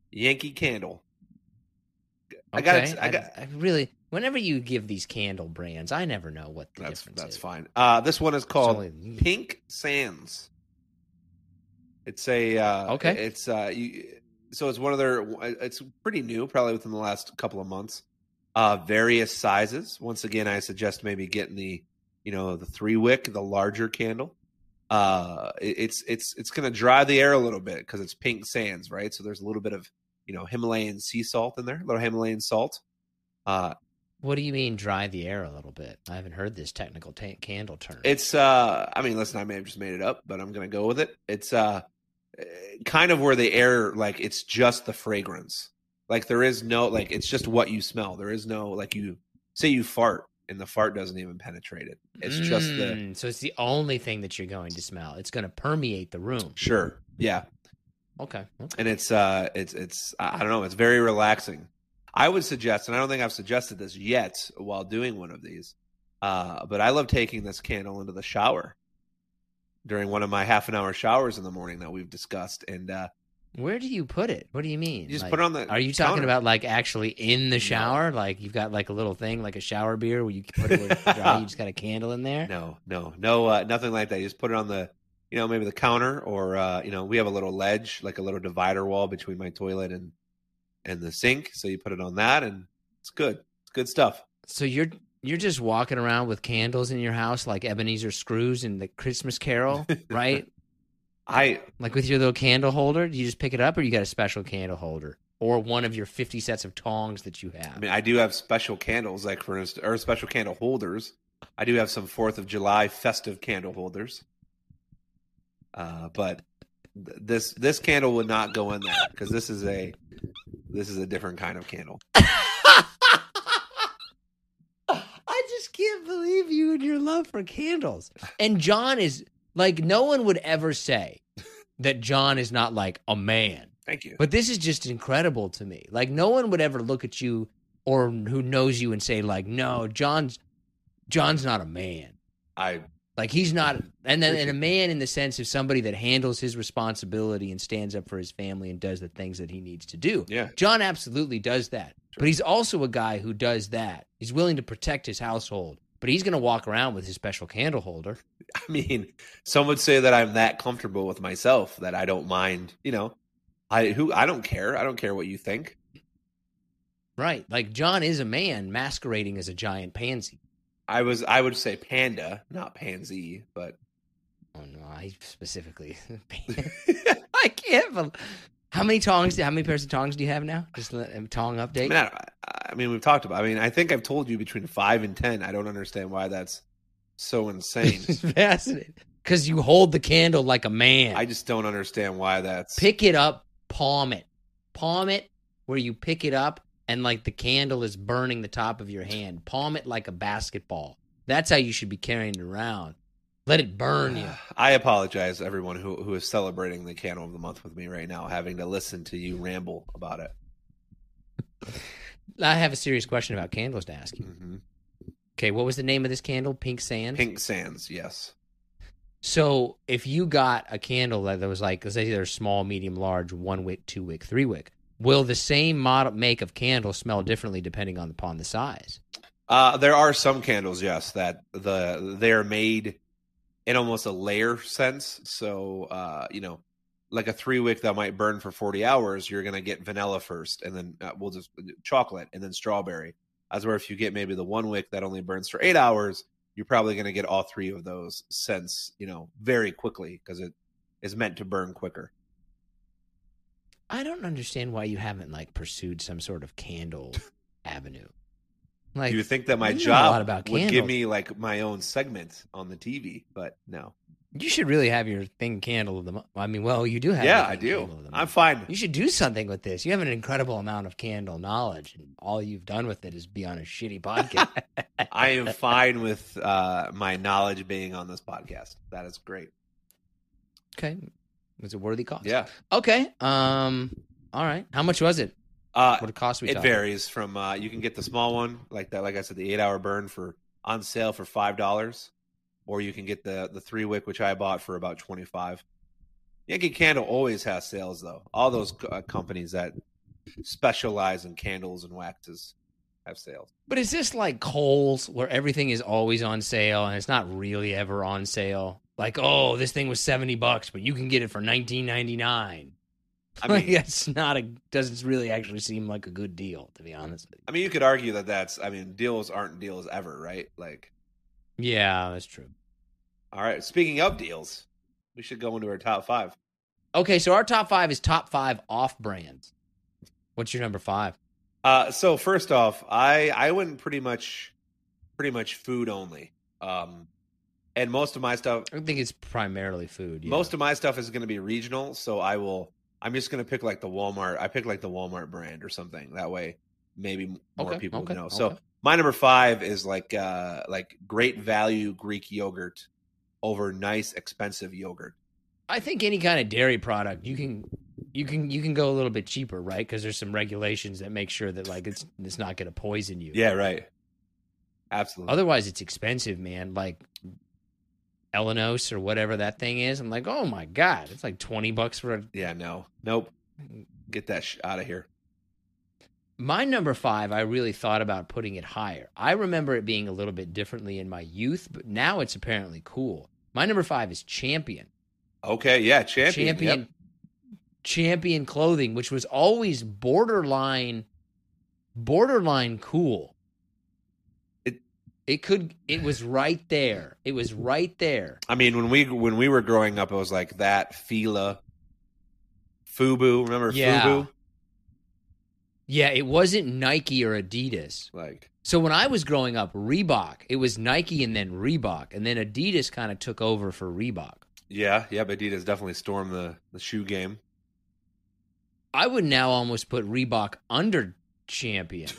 Yankee Candle. Okay. I really, whenever you give these candle brands, I never know what the difference is. That's fine. This one is called Pink Sands. It's a okay. It's so it's one of their. It's pretty new, probably within the last couple of months. Various sizes. Once again, I suggest maybe getting the 3-wick, the larger candle. It's going to dry the air a little bit because it's pink sands, right? So there's a little bit of Himalayan sea salt in there, a little Himalayan salt. What do you mean dry the air a little bit? I haven't heard this technical candle term. It's listen, I may have just made it up, but I'm going to go with it. It's kind of where the air, like, it's just the fragrance. Like, there is no, like, it's just what you smell. There is no, like, you say you fart and the fart doesn't even penetrate it. It's just so it's the only thing that you're going to smell. It's going to permeate the room. Sure. Yeah. Okay. And it's I don't know, it's very relaxing. I would suggest, and I don't think I've suggested this yet while doing one of these, but I love taking this candle into the shower during one of my half-an-hour showers in the morning that we've discussed. And where do you put it? What do you mean? You just put it on the Are you counter. talking about, like, actually in the shower? No. Like, you've got, like, a little thing, like a shower beer where you can put it where it's dry, you just got a candle in there? No, nothing like that. You just put it on the, maybe the counter, or, we have a little ledge, like a little divider wall between my toilet and the sink. So you put it on that, and it's good. It's good stuff. So you're just walking around with candles in your house like Ebenezer Scrooge in the Christmas Carol, right? Like with your little candle holder. Do you just pick it up, or you got a special candle holder, or one of your 50 sets of tongs that you have? I mean, I do have special candles, like, for instance, or special candle holders. I do have some 4th of July festive candle holders. But this candle would not go in there because this is a different kind of candle. I just can't believe you and your love for candles. And John is like, no one would ever say that John is not like a man. Thank you. But this is just incredible to me. Like, no one would ever look at you or who knows you and say, like, no, John's not a man. Like, he's not, and a man in the sense of somebody that handles his responsibility and stands up for his family and does the things that he needs to do. Yeah. John absolutely does that. Sure. But he's also a guy who does that. He's willing to protect his household, but he's going to walk around with his special candle holder. I mean, some would say that I'm that comfortable with myself that I don't mind, I don't care. I don't care what you think. Right. Like, John is a man masquerading as a giant pansy. I would say panda, not pansy, but oh no, I specifically I can't believe. How many pairs of tongs do you have now? Just a tong update. I mean, we've talked about. I mean, I think I've told you between 5 and 10. I don't understand why that's so insane. It's fascinating because you hold the candle like a man. I just don't understand why that's. Pick it up, palm it, where you pick it up. And, like, the candle is burning the top of your hand. Palm it like a basketball. That's how you should be carrying it around. Let it burn you. I apologize, everyone who is celebrating the Candle of the Month with me right now, having to listen to you ramble about it. I have a serious question about candles to ask you. Mm-hmm. Okay, what was the name of this candle? Pink Sands? Pink Sands, yes. So if you got a candle that was like, let's say they're small, medium, large, 1-wick, 2-wick, 3-wick, will the same make of candle smell differently depending upon the size? There are some candles, yes, that they're made in almost a layer sense. So, like a 3-wick that might burn for 40 hours, you're going to get vanilla first, and then we'll just chocolate, and then strawberry. As where if you get maybe the 1-wick that only burns for 8 hours, you're probably going to get all 3 of those scents, very quickly because it is meant to burn quicker. I don't understand why you haven't, like, pursued some sort of candle avenue. Like, you think that my job would give me, like, my own segment on the TV, but no. You should really have your thing candle of the month. I mean, well, you do have. Yeah, I do. I'm fine. You should do something with this. You have an incredible amount of candle knowledge, and all you've done with it is be on a shitty podcast. I am fine with my knowledge being on this podcast. That is great. Okay. Was it worthy cost? Yeah. Okay. All right. How much was it? What it cost? It varies from you can get the small one like that. Like I said, the 8-hour burn on sale for $5, or you can get the 3-wick, which I bought for about $25. Yankee Candle always has sales though. All those companies that specialize in candles and waxes have sales. But is this like Kohl's where everything is always on sale and it's not really ever on sale? Like, oh, this thing was $70, but you can get it for $19.99. I mean, it's not doesn't really actually seem like a good deal, to be honest with you. I mean, you could argue deals aren't deals ever, right? Like, yeah, that's true. All right. Speaking of deals, we should go into our top 5. Okay, so our top 5 is top 5 off brands. What's your number 5? So first off, I went pretty much food only. And most of my stuff, I think it's primarily food. Yeah. Most of my stuff is going to be regional, so I'm just going to pick like the Walmart. I pick like the Walmart brand or something. That way, maybe more people would know. Okay. So my number 5 is like great value Greek yogurt over nice expensive yogurt. I think any kind of dairy product you can go a little bit cheaper, right? Because there's some regulations that make sure that like it's not going to poison you. Yeah, right. Absolutely. Otherwise, it's expensive, man. Like Elenos or whatever that thing is. I'm like, oh my God, it's like $20 for a. Yeah, nope. Get that out of here. My number 5, I really thought about putting it higher. I remember it being a little bit differently in my youth, but now it's apparently cool. My number 5 is Champion. Okay, yeah, Champion. Champion clothing, which was always borderline cool. It was right there. It was right there. I mean, when we were growing up, it was like that, Fila, Fubu. Remember Fubu? Yeah, it wasn't Nike or Adidas. So when I was growing up, Reebok, it was Nike and then Reebok, and then Adidas kind of took over for Reebok. Yeah, Adidas definitely stormed the shoe game. I would now almost put Reebok under Champion.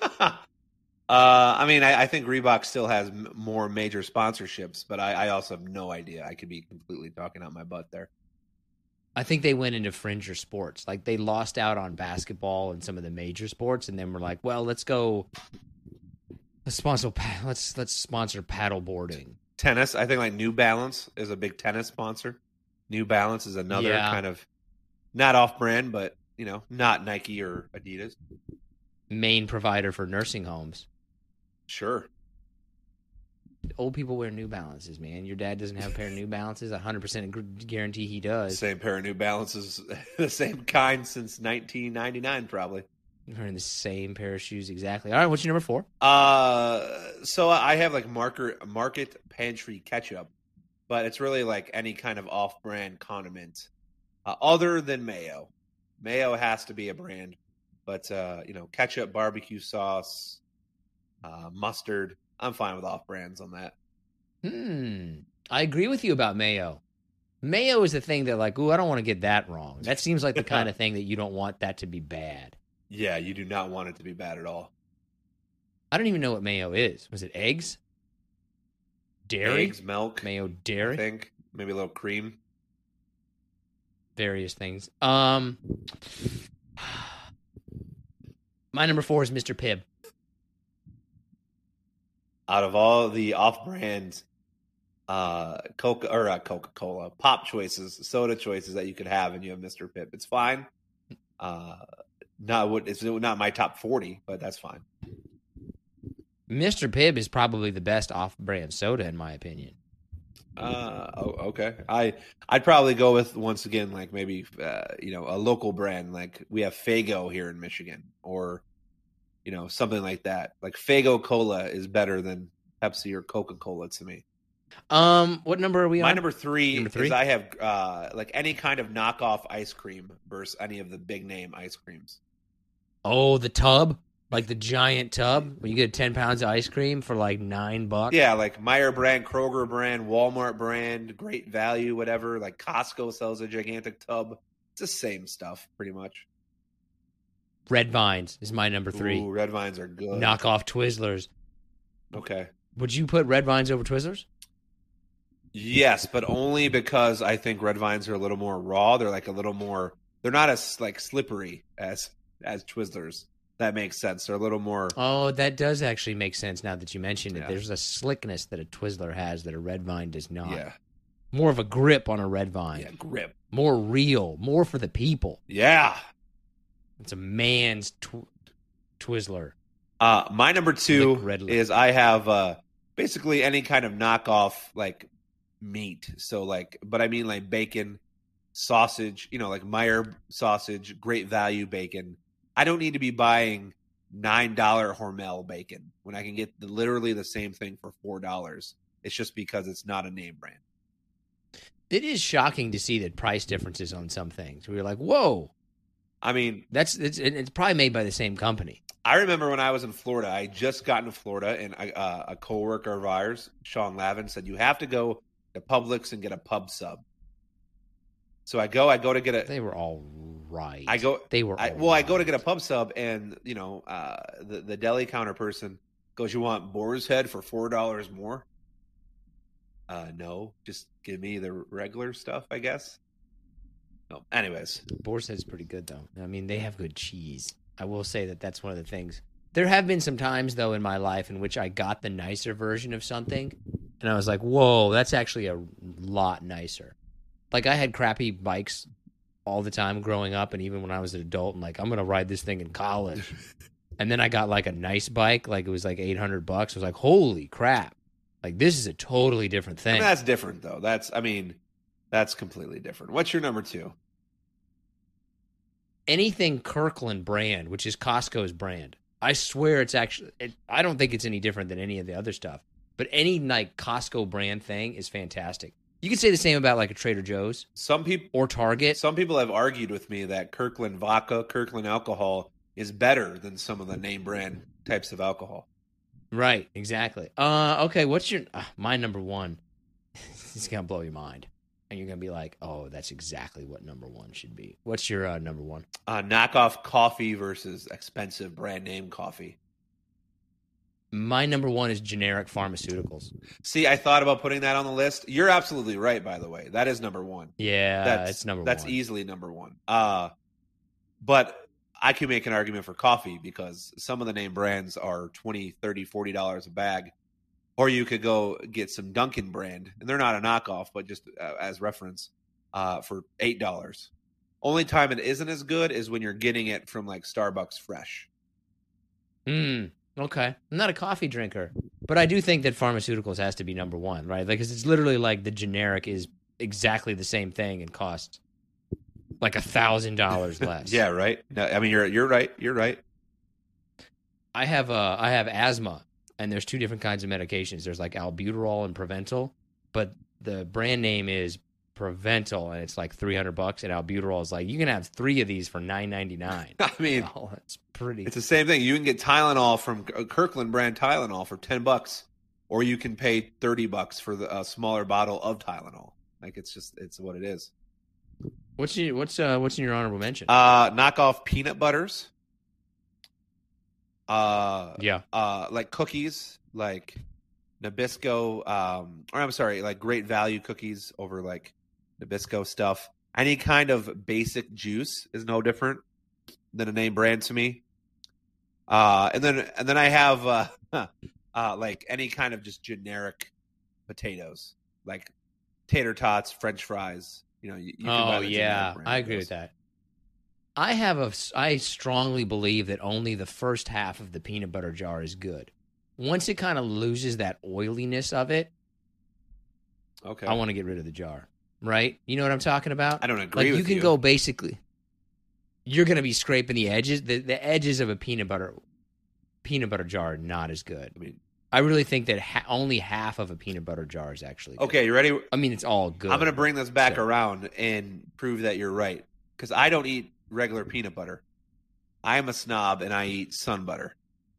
I mean, I think Reebok still has more major sponsorships, but I also have no idea. I could be completely talking out my butt there. I think they went into fringe sports. Like they lost out on basketball and some of the major sports, and then we're like, well, let's sponsor paddleboarding. Tennis. I think like New Balance is a big tennis sponsor. New Balance is another kind of not off-brand, but not Nike or Adidas. Main provider for nursing homes. Sure. Old people wear New Balances, man. Your dad doesn't have a pair of New Balances. 100% guarantee he does. Same pair of New Balances, the same kind since 1999, probably. Wearing the same pair of shoes, exactly. All right, what's your number 4? So I have like Market Pantry ketchup, but it's really like any kind of off-brand condiment, other than mayo. Mayo has to be a brand, but ketchup, barbecue sauce, mustard. I'm fine with off-brands on that. I agree with you about mayo. Mayo is the thing that like, ooh, I don't want to get that wrong. That seems like the kind of thing that you don't want that to be bad. Yeah, you do not want it to be bad at all. I don't even know what mayo is. Was it eggs? Dairy? Eggs, milk. Mayo, dairy? I think. Maybe a little cream. Various things. My number 4 is Mr. Pibb. Out of all the off-brand Coca-Cola, pop choices, soda choices that you could have, and you have Mr. Pibb. It's fine. It's not my top 40, but that's fine. Mr. Pibb is probably the best off-brand soda, in my opinion. Okay. I'd probably go with, once again, like maybe a local brand. Like we have Faygo here in Michigan, or something like that. Like Faygo Cola is better than Pepsi or Coca-Cola to me. What number are we on? My number 3 is I have like any kind of knockoff ice cream versus any of the big name ice creams. Oh, the tub? Like the giant tub where you get 10 pounds of ice cream for like $9? Yeah, like Meijer brand, Kroger brand, Walmart brand, Great Value, whatever. Like Costco sells a gigantic tub. It's the same stuff, pretty much. Red Vines is my number 3. Ooh, Red Vines are good. Knockoff Twizzlers. Okay. Would you put Red Vines over Twizzlers? Yes, but only because I think Red Vines are a little more raw. They're like a little more. They're not as like slippery as Twizzlers. That makes sense. They're a little more. Oh, that does actually make sense now that you mentioned it. Yeah. There's a slickness that a Twizzler has that a Red Vine does not. Yeah. More of a grip on a Red Vine. Yeah, grip. More real. More for the people. Yeah. It's a man's Twizzler. My number 2 Lick red lip. is I have basically any kind of knockoff like meat. So like, but I mean like bacon, sausage, like Meyer sausage, great value bacon. I don't need to be buying $9 Hormel bacon when I can get literally the same thing for $4. It's just because it's not a name brand. It is shocking to see the price differences on some things. Where you're like, whoa. I mean, it's probably made by the same company. I remember when I was in Florida, I had just gotten to Florida, and a coworker of ours, Sean Lavin, said, you have to go to Publix and get a pub sub. So I go to get a. They were all right. I go. They were. I go to get a pub sub, and the deli counter person goes, "You want boar's head for $4 more?" No, just give me the regular stuff, I guess. No, anyways, boar's head's pretty good though. I mean, they have good cheese. I will say that that's one of the things. There have been some times though in my life in which I got the nicer version of something, and I was like, "Whoa, that's actually a lot nicer." Like I had crappy bikes all the time growing up, and even when I was an adult, and like I'm gonna ride this thing in college, and then I got like a nice bike, like it was like $800. I was like, holy crap! Like this is a totally different thing. I mean, that's different though. That's completely different. What's your number 2? Anything Kirkland brand, which is Costco's brand. I swear it's actually. I don't think it's any different than any of the other stuff. But any like Costco brand thing is fantastic. You could say the same about like a Trader Joe's. Some people or Target. Some people have argued with me that Kirkland vodka, Kirkland alcohol is better than some of the name brand types of alcohol. Right, exactly. Okay, what's your my number 1? It's gonna blow your mind, and you're gonna be like, "Oh, that's exactly what number 1 should be." What's your number 1? Knockoff coffee versus expensive brand name coffee. My number 1 is generic pharmaceuticals. See, I thought about putting that on the list. You're absolutely right, by the way. That is number 1. Yeah, it's number 1. That's easily number 1. But I can make an argument for coffee because some of the name brands are $20, $30, $40 a bag. Or you could go get some Dunkin' brand, and they're not a knockoff, but just as reference, for $8. Only time it isn't as good is when you're getting it from like Starbucks fresh. Okay. I'm not a coffee drinker, but I do think that pharmaceuticals has to be number 1, right? Like, 'cause it's literally like the generic is exactly the same thing and costs like $1,000 less. Yeah, right. No, I mean, you're right. You're right. I have asthma, and there's 2 different kinds of medications. There's like albuterol and Preventil, but the brand name is Preventil, and it's like $300, and albuterol is like you can have 3 of these for $9.99. I mean, it's pretty. It's the same thing. You can get Tylenol from Kirkland brand Tylenol for $10, or you can pay $30 for the smaller bottle of Tylenol. Like it's what it is. What's in your honorable mention? Knockoff peanut butters. Like cookies, like Nabisco, or I'm sorry, like Great Value cookies over like Nabisco stuff. Any kind of basic juice is no different than a name brand to me. And then I have like any kind of just generic potatoes, like tater tots, French fries. You can buy the generic brand I agree with that. I strongly believe that only the first half of the peanut butter jar is good. Once it kind of loses that oiliness of it, okay, I want to get rid of the jar. Right? You know what I'm talking about? I don't agree with you. You can go basically. You're going to be scraping the edges. The edges of a peanut butter jar are not as good. I really think that only half of a peanut butter jar is actually good. Okay, you ready? I mean, it's all good. I'm going to bring this back around and prove that you're right. Because I don't eat regular peanut butter. I am a snob, and I eat Sun butter.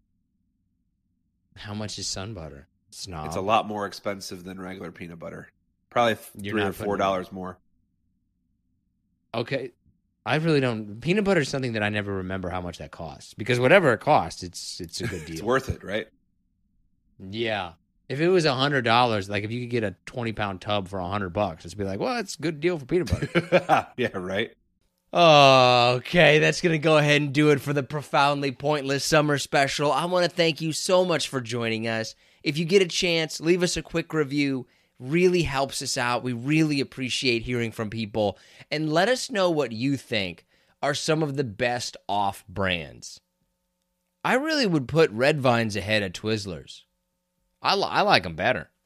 How much is Sun butter? Snob. It's a lot more expensive than regular peanut butter. Probably $3 or $4 more. Okay. I really don't. Peanut butter is something that I never remember how much that costs. Because whatever it costs, it's a good deal. It's worth it, right? Yeah. If it was $100, like if you could get a 20-pound tub for $100, it'd be like, well, it's a good deal for peanut butter. Yeah, right. Oh, okay, that's going to go ahead and do it for the Profoundly Pointless Summer Special. I want to thank you so much for joining us. If you get a chance, leave us a quick review. Really helps us out. We really appreciate hearing from people. And let us know what you think are some of the best off brands. I really would put Red Vines ahead of Twizzlers. I like them better.